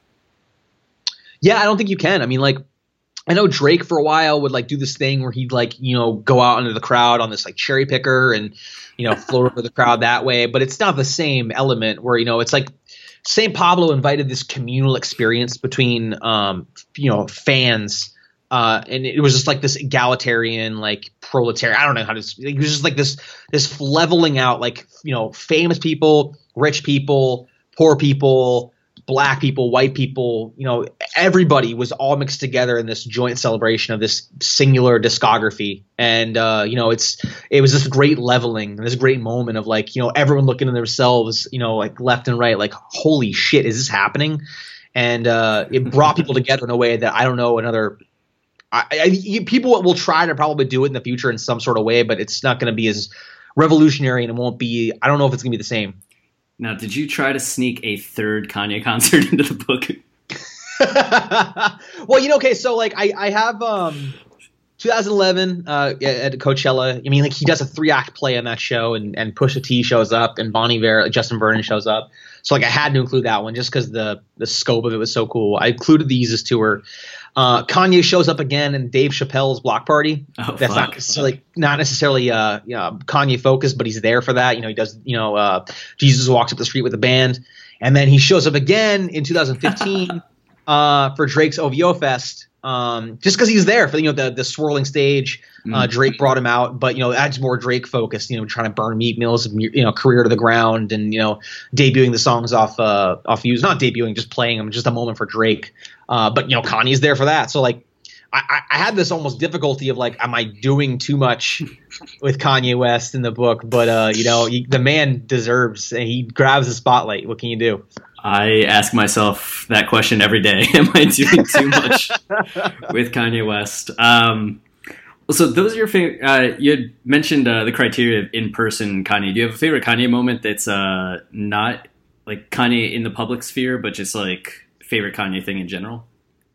S7: Yeah, I don't think you can. I mean, like, I know Drake for a while would like do this thing where he'd like, you know, go out into the crowd on this like cherry picker and, you know, float over the crowd that way. But it's not the same element where, you know, it's like Saint Pablo invited this communal experience between, um, you know, fans. Uh, and it was just like this egalitarian, like proletarian. I don't know how to. It was just like this, this leveling out, like, you know, famous people, rich people, poor people, black people, white people, you know, everybody was all mixed together in this joint celebration of this singular discography. And, uh, you know, it's, it was this great leveling, this great moment of like, you know, everyone looking at themselves, you know, like left and right, like, holy shit, is this happening? And, uh, it brought people together in a way that I don't know another, I, I, people will try to probably do it in the future in some sort of way, but it's not going to be as revolutionary and it won't be, I don't know if it's gonna be the same.
S6: Now, did you try to sneak a third Kanye concert into the book?
S7: Well, you know, okay, so like I, I have um, twenty eleven uh, at Coachella. I mean, like he does a three act play on that show, and and Pusha T shows up, and Bon Iver, Justin Vernon shows up. So like I had to include that one just because the the scope of it was so cool. I included the Yeezus tour. Uh, Kanye shows up again in Dave Chappelle's Block Party.
S6: Oh,
S7: That's
S6: fuck,
S7: not necessarily, fuck. not necessarily uh, you know, Kanye focused, but he's there for that. You know, he does, you know, uh, Jesus walks up the street with a band. And then he shows up again in two thousand fifteen uh, for Drake's O V O Fest. Um, just because he's there for, you know, the, the swirling stage. Uh, Drake brought him out, but, you know, that's more Drake focused, you know, trying to burn Meat Mill's, you know, career to the ground and, you know, debuting the songs off, uh, off use, not debuting, just playing them, just a moment for Drake. Uh, but, you know, Kanye's there for that. So, like, I, I had this almost difficulty of, like, am I doing too much with Kanye West in the book? But, uh, you know, he, the man deserves, and he grabs the spotlight. What can you do?
S6: I ask myself that question every day. Am I doing too much with Kanye West? Um, so those are your favorite. Uh, you had mentioned uh, the criteria of in-person Kanye. Do you have a favorite Kanye moment that's uh, not like Kanye in the public sphere, but just like favorite Kanye thing in general?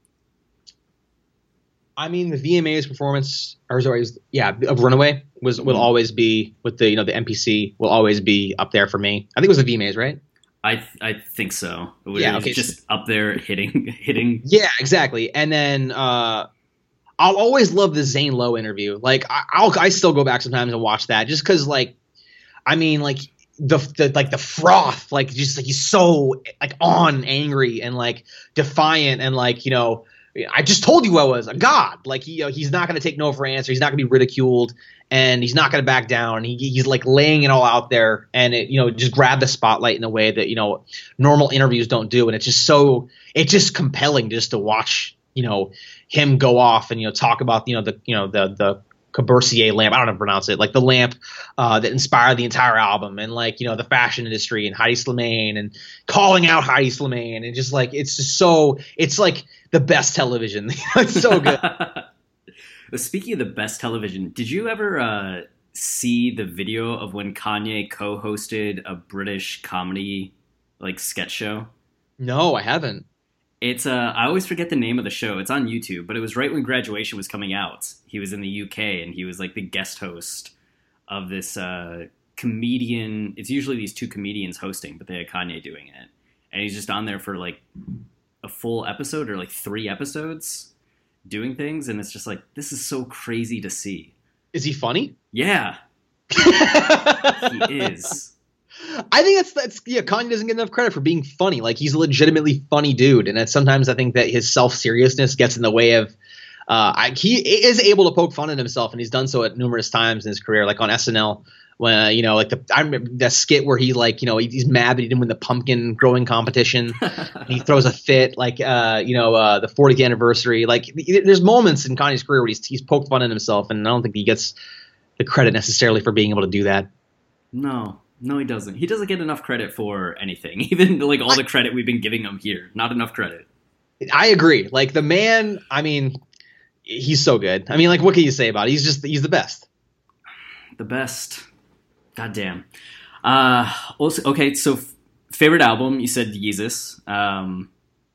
S7: I mean, the V M A's performance, or sorry, yeah, of Runaway was will mm-hmm. always be with the you know the M P C will always be up there for me. I think it was the V M A's, right?
S6: I th- I think so. It was
S7: yeah, okay.
S6: just up there hitting hitting.
S7: Yeah, exactly. And then uh, I'll always love the Zane Lowe interview. Like I, I'll I still go back sometimes and watch that just because like I mean like the, the like the froth like just like he's so like on angry and like defiant and like you know. I just told you I was a god. Like he, you know, he's not going to take no for an answer. He's not going to be ridiculed, and he's not going to back down. He, he's like laying it all out there, and it, you know, just grab the spotlight in a way that you know normal interviews don't do. And it's just so, it's just compelling just to watch, you know, him go off and you know talk about you know the you know the the Courvoisier lamp. I don't know how to pronounce it. Like the lamp uh, that inspired the entire album, and like you know the fashion industry and Heidi Slimane and calling out Heidi Slimane, and just like it's just so it's like the best television. It's so good.
S6: Speaking of the best television, did you ever uh, see the video of when Kanye co-hosted a British comedy like sketch show?
S7: No, I haven't.
S6: It's uh, I always forget the name of the show. It's on YouTube, but it was right when Graduation was coming out. He was in the U K, and he was like the guest host of this uh, comedian. It's usually these two comedians hosting, but they had Kanye doing it. And he's just on there for like a full episode or like three episodes doing things. And it's just like, this is so crazy to see.
S7: Is he funny?
S6: Yeah. He is.
S7: I think that's that's yeah. Kanye doesn't get enough credit for being funny. Like he's a legitimately funny dude, and that's sometimes I think that his self seriousness gets in the way of. Uh, I, he is able to poke fun at himself, and he's done so at numerous times in his career, like on S N L. When uh, you know, like the I remember that skit where he like you know he, he's mad that he didn't win the pumpkin growing competition. And he throws a fit, like uh, you know uh, the fortieth anniversary. Like there's moments in Kanye's career where he's he's poked fun at himself, and I don't think he gets the credit necessarily for being able to do that.
S6: No. No, he doesn't. He doesn't get enough credit for anything. Even like all the credit we've been giving him here. Not enough credit.
S7: I agree. Like the man, I mean, he's so good. I mean, like what can you say about it? He's just he's the best.
S6: The best. Goddamn. Uh also okay, so f- favorite album, you said Yeezus. Um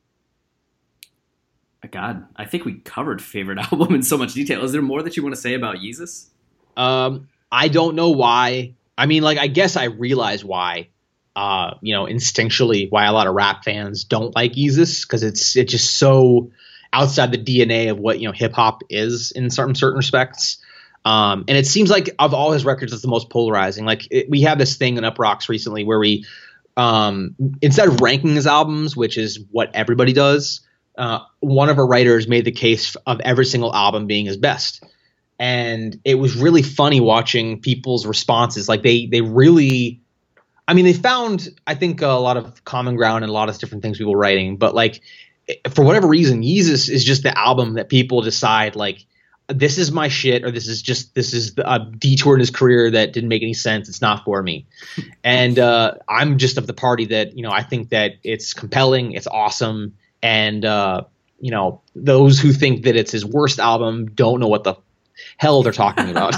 S6: God, I think we covered favorite album in so much detail. Is there more that you want to say about Yeezus?
S7: Um, I don't know why. I mean, like, I guess I realize why, uh, you know, instinctually why a lot of rap fans don't like Yeezus, because it's it's just so outside the D N A of what, you know, hip hop is in certain certain respects. Um, and it seems like of all his records, it's the most polarizing. Like it, we have this thing in Up Rocks recently where we, um, instead of ranking his albums, which is what everybody does, uh, one of our writers made the case of every single album being his best. And it was really funny watching people's responses. Like they, they really, I mean, they found, I think, a lot of common ground and a lot of different things people were writing. But like, for whatever reason, Yeezus is just the album that people decide like, this is my shit, or this is just this is a detour in his career that didn't make any sense. It's not for me. And uh, I'm just of the party that, you know, I think that it's compelling, it's awesome, and uh, you know, those who think that it's his worst album don't know what the hell they're talking about.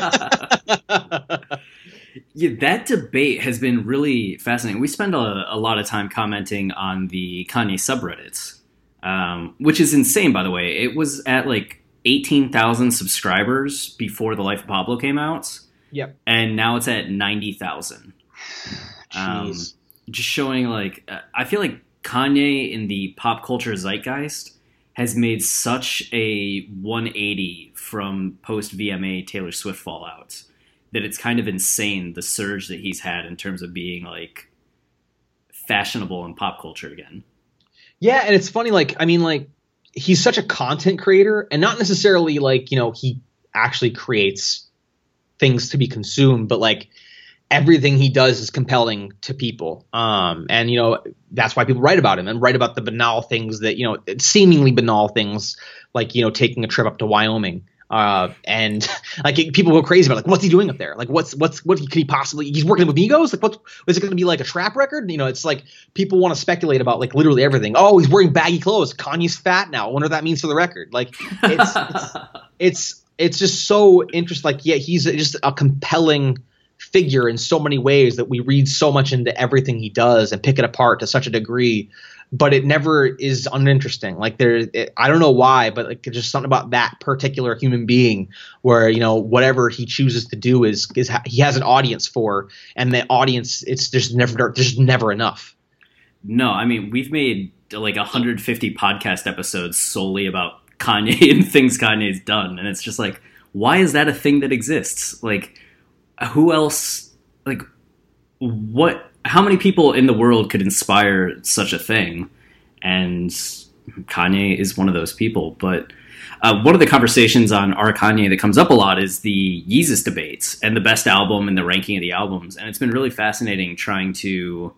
S6: Yeah, that debate has been really fascinating. We spend a, a lot of time commenting on the Kanye subreddits, um, which is insane, by the way. It was at like eighteen thousand subscribers before The Life of Pablo came out.
S7: Yep.
S6: And now it's at ninety thousand. Um, just showing like, uh, I feel like Kanye in the pop culture zeitgeist has made such a one eighty from post-V M A Taylor Swift fallout that it's kind of insane, the surge that he's had in terms of being like fashionable in pop culture again.
S7: Yeah, and it's funny, like, I mean, like, he's such a content creator, and not necessarily like, you know, he actually creates things to be consumed, but like everything he does is compelling to people. Um, and, you know, that's why people write about him and write about the banal things that, you know, seemingly banal things like, you know, taking a trip up to Wyoming. Uh, and like people go crazy about like, what's he doing up there? Like, what's, what's, what could he possibly, he's working with Migos? Like, what is it going to be, like a trap record? You know, it's like people want to speculate about like literally everything. Oh, he's wearing baggy clothes. Kanye's fat now. I wonder what that means for the record. Like it's, it's, it's, it's just so interesting. Like, yeah, he's just a compelling figure in so many ways that we read so much into everything he does and pick it apart to such a degree, but it never is uninteresting. Like there, it, I don't know why, but like there's just something about that particular human being where, you know, whatever he chooses to do is, is ha- he has an audience for, and the audience, it's just never, there's never enough.
S6: No, I mean, we've made like one hundred fifty podcast episodes solely about Kanye and things Kanye's done. And it's just like, why is that a thing that exists? Like, who else, like, what, how many people in the world could inspire such a thing? And Kanye is one of those people. But uh, one of the conversations on Our Kanye that comes up a lot is the Yeezus debates and the best album and the ranking of the albums. And it's been really fascinating trying to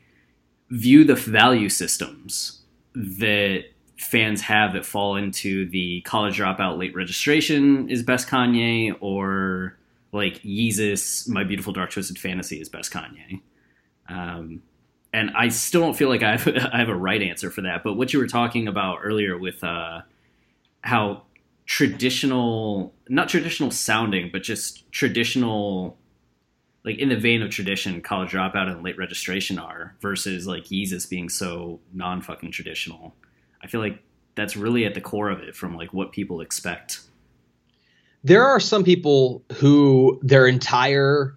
S6: view the value systems that fans have that fall into the college dropout late registration is best Kanye, or like Yeezus, My Beautiful Dark Twisted Fantasy is best Kanye. Um, and I still don't feel like I have, I have a right answer for that. But what you were talking about earlier with uh, how traditional, not traditional sounding, but just traditional, like in the vein of tradition, college dropout and late registration are, versus like Yeezus being so non-fucking traditional. I feel like that's really at the core of it from like what people expect.
S7: There are some people who their entire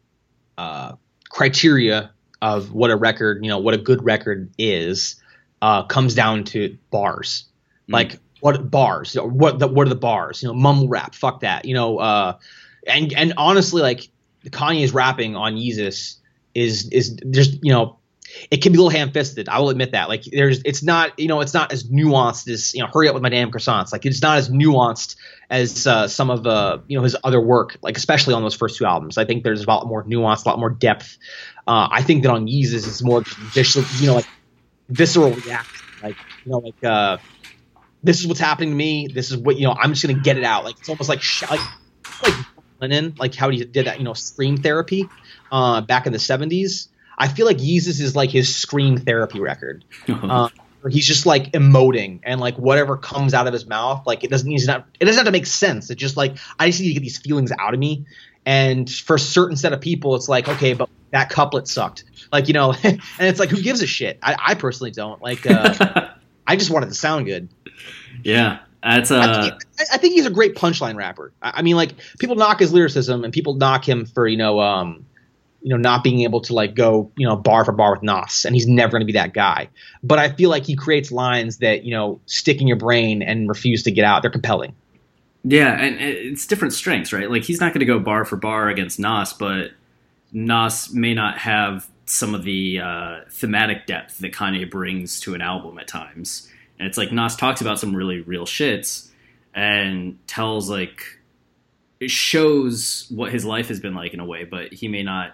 S7: uh, criteria of what a record, you know, what a good record is, uh, comes down to bars. Mm. Like what bars? What the, what are the bars? You know, mumble rap. Fuck that. You know, uh, and and honestly, like Kanye's rapping on Yeezus is is just, you know, it can be a little ham-fisted. I will admit that. Like there's, it's not, you know, it's not as nuanced as, you know, Hurry Up With My Damn Croissants. Like it's not as nuanced as uh, some of uh, you know, his other work, like especially on those first two albums. I think there's a lot more nuance, a lot more depth. Uh, I think that on Yeezus it's more visceral, you know, like visceral reaction. Like, you know, like uh, this is what's happening to me. This is what, you know, I'm just gonna get it out. Like it's almost like sh- like like Lennon, like how he did that, you know, scream therapy uh, back in the seventies. I feel like Yeezus is like his scream therapy record. Uh, where he's just like emoting and like whatever comes out of his mouth, like it doesn't, he's not, it doesn't have to make sense. It's just like, I just need to get these feelings out of me. And for a certain set of people, it's like, okay, but that couplet sucked. Like, you know, and it's like, who gives a shit? I, I personally don't. Like, uh, I just want it to sound good.
S6: Yeah. That's uh...
S7: I, think, I think he's a great punchline rapper. I, I mean, like people knock his lyricism and people knock him for, you know, um, you know, not being able to like go, you know, bar for bar with Nas, and he's never going to be that guy. But I feel like he creates lines that, you know, stick in your brain and refuse to get out. They're compelling.
S6: Yeah, and it's different strengths, right? Like he's not going to go bar for bar against Nas, but Nas may not have some of the uh, thematic depth that Kanye brings to an album at times. And it's like Nas talks about some really real shits and tells like, it shows what his life has been like in a way, but he may not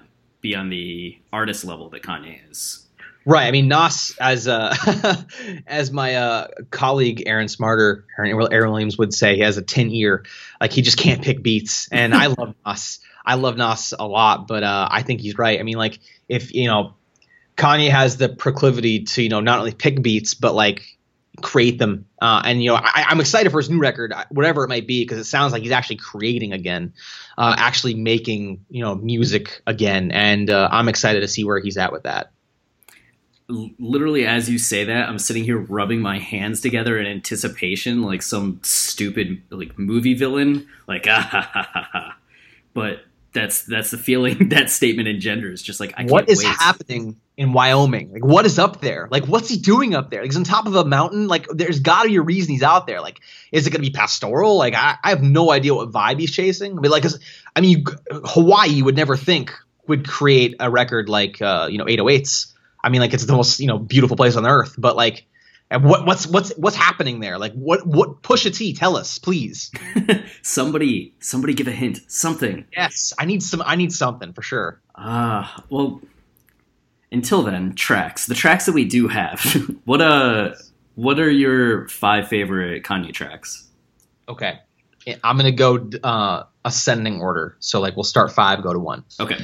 S6: be on the artist level that Kanye is.
S7: Right. I mean, Nas, as uh, as my uh, colleague Aaron Smarter, Aaron Williams would say, he has a tin ear. Like, he just can't pick beats. And I love Nas. I love Nas a lot, but uh, I think he's right. I mean, like, if, you know, Kanye has the proclivity to, you know, not only pick beats, but, like, create them. Uh, and, you know, I, I'm excited for his new record, whatever it might be, because it sounds like he's actually creating again, uh, actually making, you know, music again. And uh, I'm excited to see where he's at with that.
S6: Literally, as you say that, I'm sitting here rubbing my hands together in anticipation, like some stupid like movie villain, like ah ha ha ha ha. But that's that's the feeling that statement engenders. Just like, I can't
S7: what is
S6: wait.
S7: happening in Wyoming? Like, what is up there? Like, what's he doing up there? Like, he's on top of a mountain. Like, there's got to be a reason he's out there. Like, is it going to be pastoral? Like, I, I have no idea what vibe he's chasing. I mean, like, 'cause, I mean, you, Hawaii, you would never think would create a record like uh, you know eight oh eights. I mean, like, it's the most, you know, beautiful place on earth, but like, and what, what's, what's, what's happening there? Like, what, what, Pusha T, tell us, please.
S6: somebody, somebody give a hint, something.
S7: Yes. I need some, I need something for sure.
S6: Ah, uh, well, until then, tracks, the tracks that we do have, what, uh, what are your five favorite Kanye tracks?
S7: Okay. I'm going to go, uh, ascending order. So like, we'll start five, go to one.
S6: Okay.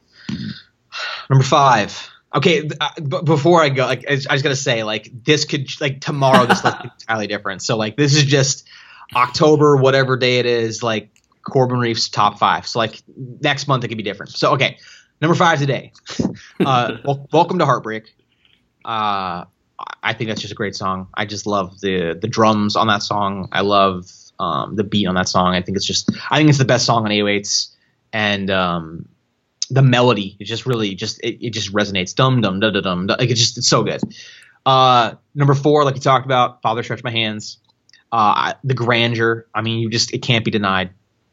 S7: Number five. Okay, uh, b- before I go, like, I, I was gonna say, like, this could, like, tomorrow this looks entirely different. So, like, this is just October, whatever day it is, like, Corbin Reef's top five. So, like, next month it could be different. So, okay, number five today. Uh, wel- Welcome to Heartbreak. Uh, I think that's just a great song. I just love the the drums on that song. I love um, the beat on that song. I think it's just, I think it's the best song on eight oh eights, and um. The melody, it just really just it, it just resonates. Dum dum dum dum dum. Like, it's just, it's so good. Uh, number four, like you talked about, Father Stretch My Hands. Uh, the grandeur. I mean, you just, it can't be denied.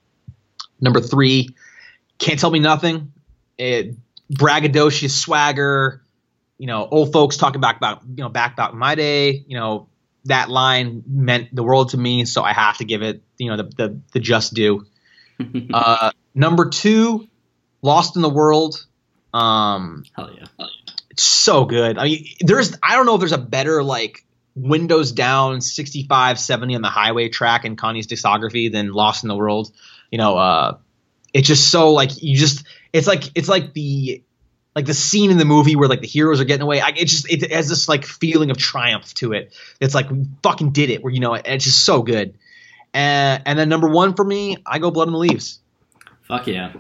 S7: Number three, Can't Tell Me Nothing. It, braggadocious swagger. You know, old folks talking back about you know back about my day. You know, that line meant the world to me, so I have to give it you know the the, the just due. uh, number two. Lost in the World. Um,
S6: Hell yeah. Hell yeah.
S7: It's so good. I mean, there's, I don't know if there's a better, like, windows down sixty-five, seventy on the highway track in Kanye's discography than Lost in the World. You know, uh, it's just so, like, you just, it's like, it's like the, like the scene in the movie where, like, the heroes are getting away. I, it just, it has this, like, feeling of triumph to it. It's like, we fucking did it. Where, you know, it's just so good. And, and then number one for me, I go Blood on the Leaves.
S6: Fuck yeah.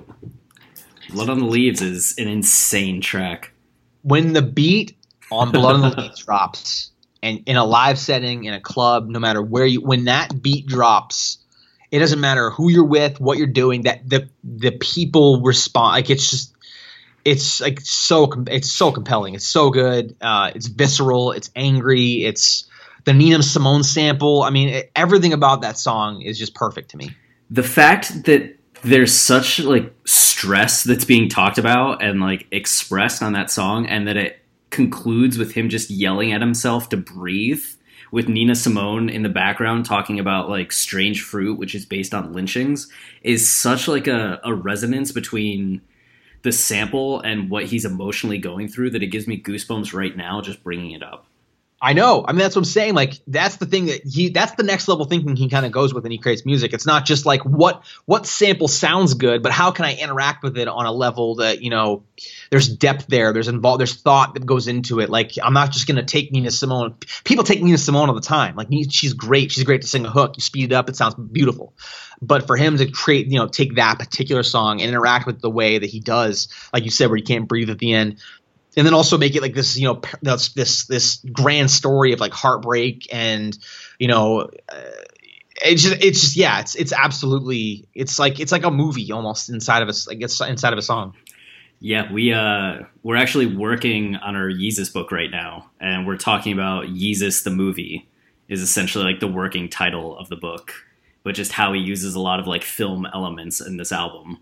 S6: Blood on the Leaves is an insane track.
S7: When the beat on Blood on the Leaves drops, and in a live setting, in a club, no matter where you, when that beat drops, it doesn't matter who you're with, what you're doing, that the the people respond. Like, it's just, it's like so, it's so compelling. It's so good. Uh, it's visceral. It's angry. It's the Nina Simone sample. I mean, it, everything about that song is just perfect to me.
S6: The fact that there's such like stress that's being talked about and like expressed on that song, and that it concludes with him just yelling at himself to breathe, with Nina Simone in the background talking about like Strange Fruit, which is based on lynchings, is such like a, a resonance between the sample and what he's emotionally going through that it gives me goosebumps right now just bringing it up.
S7: I know. I mean, that's what I'm saying. Like, that's the thing that he, that's the next level thinking he kind of goes with when he creates music. It's not just like what, what sample sounds good, but how can I interact with it on a level that, you know, there's depth there. There's involved, there's thought that goes into it. Like, I'm not just going to take Nina Simone. People take Nina Simone all the time. Like, she's great. She's great to sing a hook. You speed it up. It sounds beautiful. But for him to create, you know, take that particular song and interact with the way that he does, like you said, where he can't breathe at the end, and then also make it like this, you know, this this this grand story of like heartbreak, and you know, uh, it's just it's just yeah, it's it's absolutely it's like it's like a movie almost inside of us, like it's inside of a song.
S6: Yeah, we uh we're actually working on our Yeezus book right now, and we're talking about Yeezus the movie is essentially like the working title of the book, but just how he uses a lot of like film elements in this album.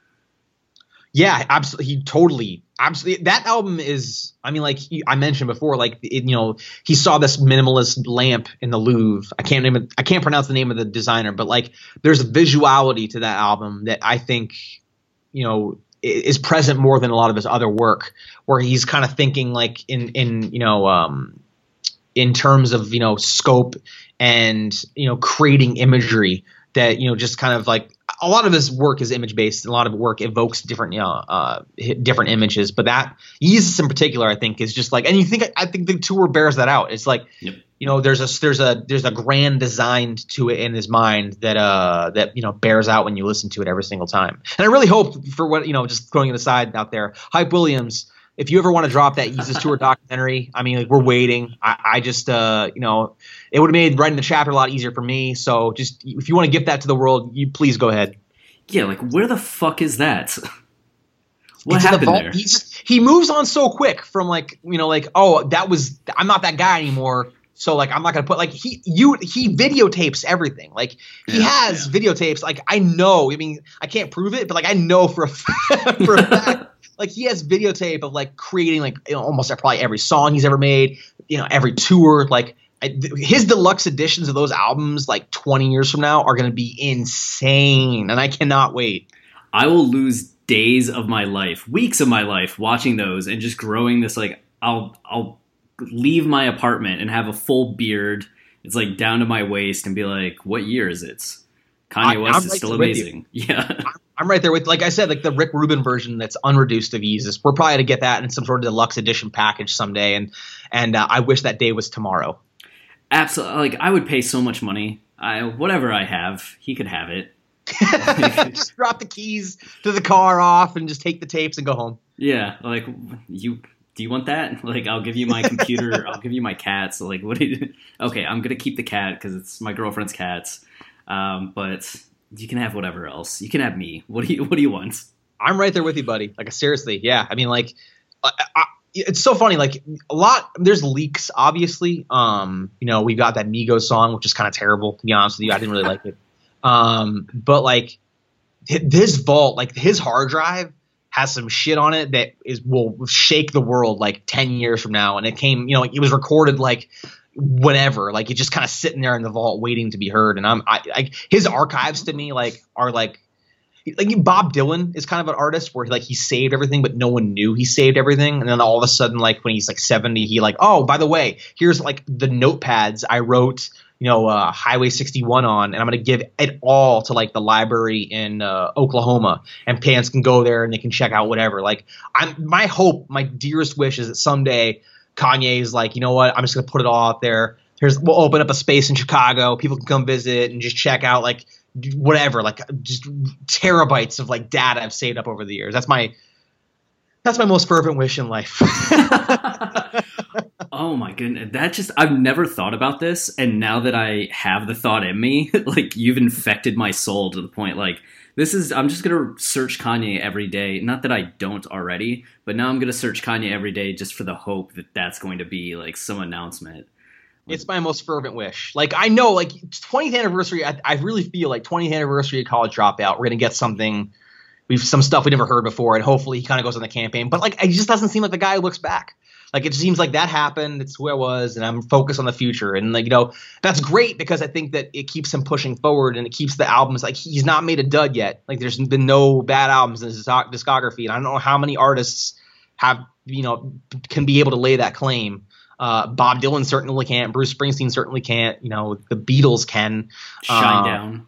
S7: Yeah, absolutely. He totally, absolutely. That album is, I mean, like he, I mentioned before, like, it, you know, he saw this minimalist lamp in the Louvre. I can't name it. I can't pronounce the name of the designer, but like, there's a visuality to that album that I think, you know, is present more than a lot of his other work, where he's kind of thinking like in in you know um, in terms of you know scope and you know creating imagery that you know just kind of like a lot of his work is image based. A lot of work evokes different you know uh, different images, but that Yeezus in particular, I think, is just like, and you think I think the tour bears that out. It's like. Yep. You know, there's a there's a there's a grand design to it in his mind that uh that you know bears out when you listen to it every single time. And I really hope for what you know, just throwing it aside out there, Hype Williams, if you ever want to drop that Yeezus Tour documentary, I mean, like, we're waiting. I, I just uh you know, it would have made writing the chapter a lot easier for me. So just if you want to gift that to the world, you please go ahead.
S6: Yeah, like where the fuck is that? What
S7: it's
S6: happened
S7: the
S6: there?
S7: He's, he moves on so quick from like you know like oh that was I'm not that guy anymore. So like I'm not gonna put like he you he videotapes everything. Like he yeah, has yeah. videotapes. Like I know. I mean I can't prove it, but like I know for a for a fact. Like he has videotape of like creating like you know, almost probably every song he's ever made. You know every tour. Like I, th- his deluxe editions of those albums like twenty years from now are gonna be insane, and I cannot wait.
S6: I will lose days of my life, weeks of my life watching those and just growing this like I'll I'll. leave my apartment and have a full beard. It's like down to my waist and be like, what year is it? Kanye I, West I'm is right still amazing. Yeah.
S7: I'm, I'm right there with, like I said, like the Rick Rubin version that's unreduced of Yeezus. We're probably going to get that in some sort of deluxe edition package someday. And, and uh, I wish that day was tomorrow.
S6: Absolutely. Like I would pay so much money. I, whatever I have, he could have it.
S7: Just drop the keys to the car off and just take the tapes and go home.
S6: Yeah. Like you, do you want that? Like, I'll give you my computer. I'll give you my cats. Like, what do you, okay, I'm going to keep the cat because it's my girlfriend's cats. Um, but you can have whatever else. You can have me. What do you, what do you want?
S7: I'm right there with you, buddy. Like, seriously. Yeah. I mean, like, I, I, it's so funny. Like a lot, there's leaks, obviously. Um, you know, we got that Migos song, which is kind of terrible, to be honest with you. I didn't really like it. Um, but like his vault, like his hard drive, has some shit on it that is will shake the world like ten years from now. And it came, you know, it was recorded like whatever, like it's just kind of sitting there in the vault waiting to be heard. And I'm, I, I his archives to me like are like, like Bob Dylan is kind of an artist where like he saved everything, but no one knew he saved everything. And then all of a sudden, like when he's like seventy, he like, oh, by the way, here's like the notepads I wrote, you know, uh, Highway sixty-one on, and I'm going to give it all to like the library in uh, Oklahoma, and fans can go there and they can check out whatever. Like, I'm my hope, my dearest wish is that someday Kanye is like, you know what, I'm just going to put it all out there. Here's we'll open up a space in Chicago. People can come visit and just check out like whatever, like just terabytes of like data I've saved up over the years. That's my that's my most fervent wish in life.
S6: Oh my goodness. That just, I've never thought about this. And now that I have the thought in me, like you've infected my soul to the point, like this is, I'm just going to search Kanye every day. Not that I don't already, but now I'm going to search Kanye every day just for the hope that that's going to be like some announcement.
S7: It's my most fervent wish. Like I know like twentieth anniversary, I, I really feel like twentieth anniversary of College Dropout, we're going to get something, we've some stuff we never heard before. And hopefully he kind of goes on the campaign, but like, it just doesn't seem like the guy who looks back. Like it seems like that happened. It's who I was, and I'm focused on the future. And like you know, that's great because I think that it keeps him pushing forward, and it keeps the albums like he's not made a dud yet. Like there's been no bad albums in his discography, and I don't know how many artists have you know can be able to lay that claim. Uh, Bob Dylan certainly can't. Bruce Springsteen certainly can't. You know, the Beatles can.
S6: Shine
S7: uh,
S6: down.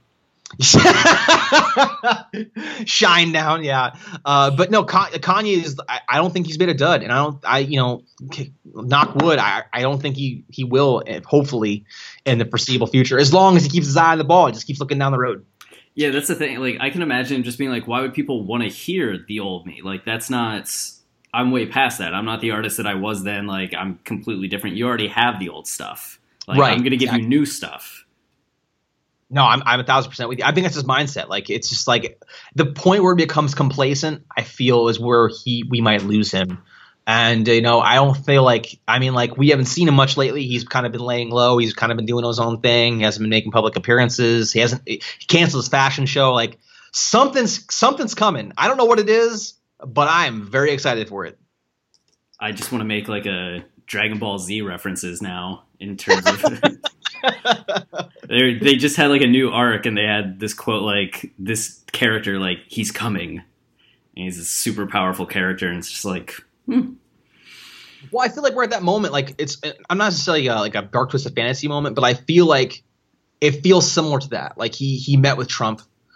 S7: Shine down, yeah. Uh, but no, Kanye is. I, I don't think he's made a dud, and I don't. I you know, knock wood. I I don't think he he will. Hopefully, in the foreseeable future, as long as he keeps his eye on the ball, he just keeps looking down the road.
S6: Yeah, that's the thing. Like I can imagine just being like, why would people want to hear the old me? Like that's not. I'm way past that. I'm not the artist that I was then. Like I'm completely different. You already have the old stuff. Like, right. I'm going to give exactly. you new stuff.
S7: No, I'm I'm a thousand percent with you. I think that's his mindset. Like it's just like the point where he becomes complacent, I feel is where he we might lose him. And you know, I don't feel like I mean like we haven't seen him much lately. He's kind of been laying low. He's kind of been doing his own thing. He hasn't been making public appearances. He hasn't he canceled his fashion show. Like something's something's coming. I don't know what it is, but I'm very excited for it.
S6: I just want to make like a Dragon Ball Z references now in terms of they they just had like a new arc and they had this quote like this character like he's coming, And he's a super powerful character, and it's just like, hmm.
S7: Well, I feel like we're at that moment. Like it's, I'm not necessarily uh, like a dark twisted fantasy moment, but I feel like it feels similar to that. Like he he met with Trump,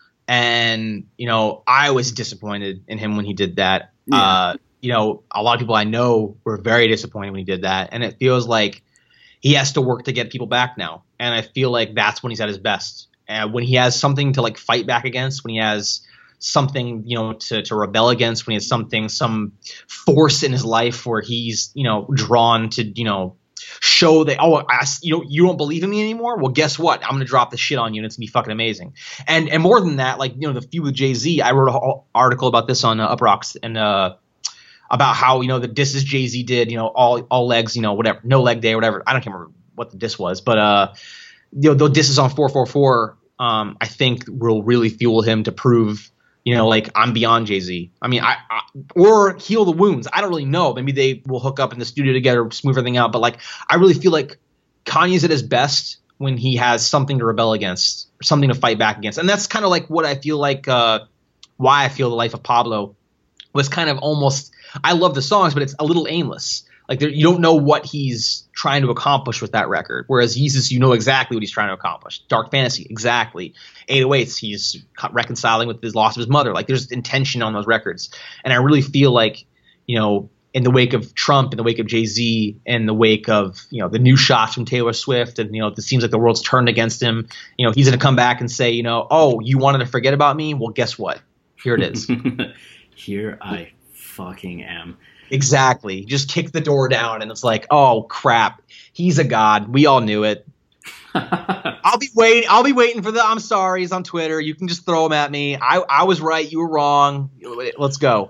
S7: and you know I was disappointed in him when he did that. Yeah. Uh, you know, a lot of people I know were very disappointed when he did that, and it feels like he has to work to get people back now. And I feel like that's when he's at his best, and when he has something to like fight back against, when he has something, you know, to, to rebel against, when he has something, some force in his life where he's, you know, drawn to, you know, show that, oh, I, you know, you don't believe in me anymore. Well, guess what? I'm going to drop the shit on you and it's going to be fucking amazing. And, and more than that, like, you know, the feud with Jay-Z, I wrote an article about this on uh, Up Rocks and, uh, about how, you know, the disses Jay-Z did, you know, all, all legs, you know, whatever, no leg day or whatever. I don't remember what the diss was, but, uh, you know, the disses on four four four, um, I think will really fuel him to prove, you know, like I'm beyond Jay-Z. I mean, I, I or heal the wounds. I don't really know. Maybe they will hook up in the studio together, smooth everything out. But like, I really feel like Kanye's at his best when he has something to rebel against, something to fight back against. And that's kind of like what I feel like, uh, why I feel The Life of Pablo was kind of almost, I love the songs, but it's a little aimless. Like there, you don't know what he's trying to accomplish with that record. Whereas Yeezus, you know exactly what he's trying to accomplish. Dark Fantasy, exactly. eight oh eights, he's reconciling with his loss of his mother. Like there's intention on those records. And I really feel like, you know, in the wake of Trump, in the wake of Jay-Z, in the wake of, you know, the new shots from Taylor Swift, and, you know, it seems like the world's turned against him, you know, he's going to come back and say, you know, oh, you wanted to forget about me? Well, guess what? Here it is.
S6: Here I fucking am.
S7: Exactly. Just kick the door down and it's like, oh crap, he's a god. We all knew it. I'll be waiting. I'll be waiting for the I'm sorry's on Twitter. You can just throw them at me. I, I was right. You were wrong. Let's go.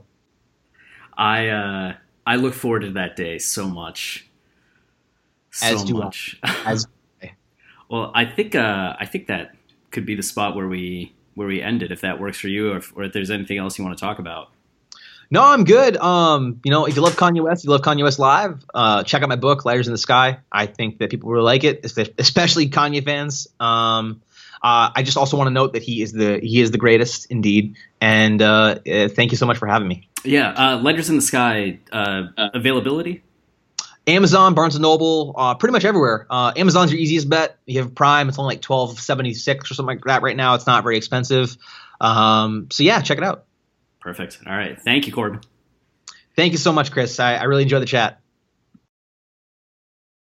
S6: I uh, I look forward to that day so much. So
S7: As do
S6: much.
S7: I. As do I.
S6: Well, I think uh, I think that could be the spot where we where we end it, if that works for you, or if, or if there's anything else you want to talk about.
S7: No, I'm good. Um, you know, if you love Kanye West, you love Kanye West Live, uh, check out my book, Lighters in the Sky. I think that people really like it, especially Kanye fans. Um, uh, I just also want to note that he is the he is the greatest indeed. And uh, uh, thank you so much for having me.
S6: Yeah, uh, Lighters in the Sky, uh, availability?
S7: Amazon, Barnes and Noble, uh, pretty much everywhere. Uh, Amazon's your easiest bet. You have Prime. It's only like twelve seventy-six or something like that right now. It's not very expensive. Um, so yeah, check it out.
S6: Perfect. All right. Thank you, Corbin.
S7: Thank you so much, Chris. I, I really enjoyed the chat.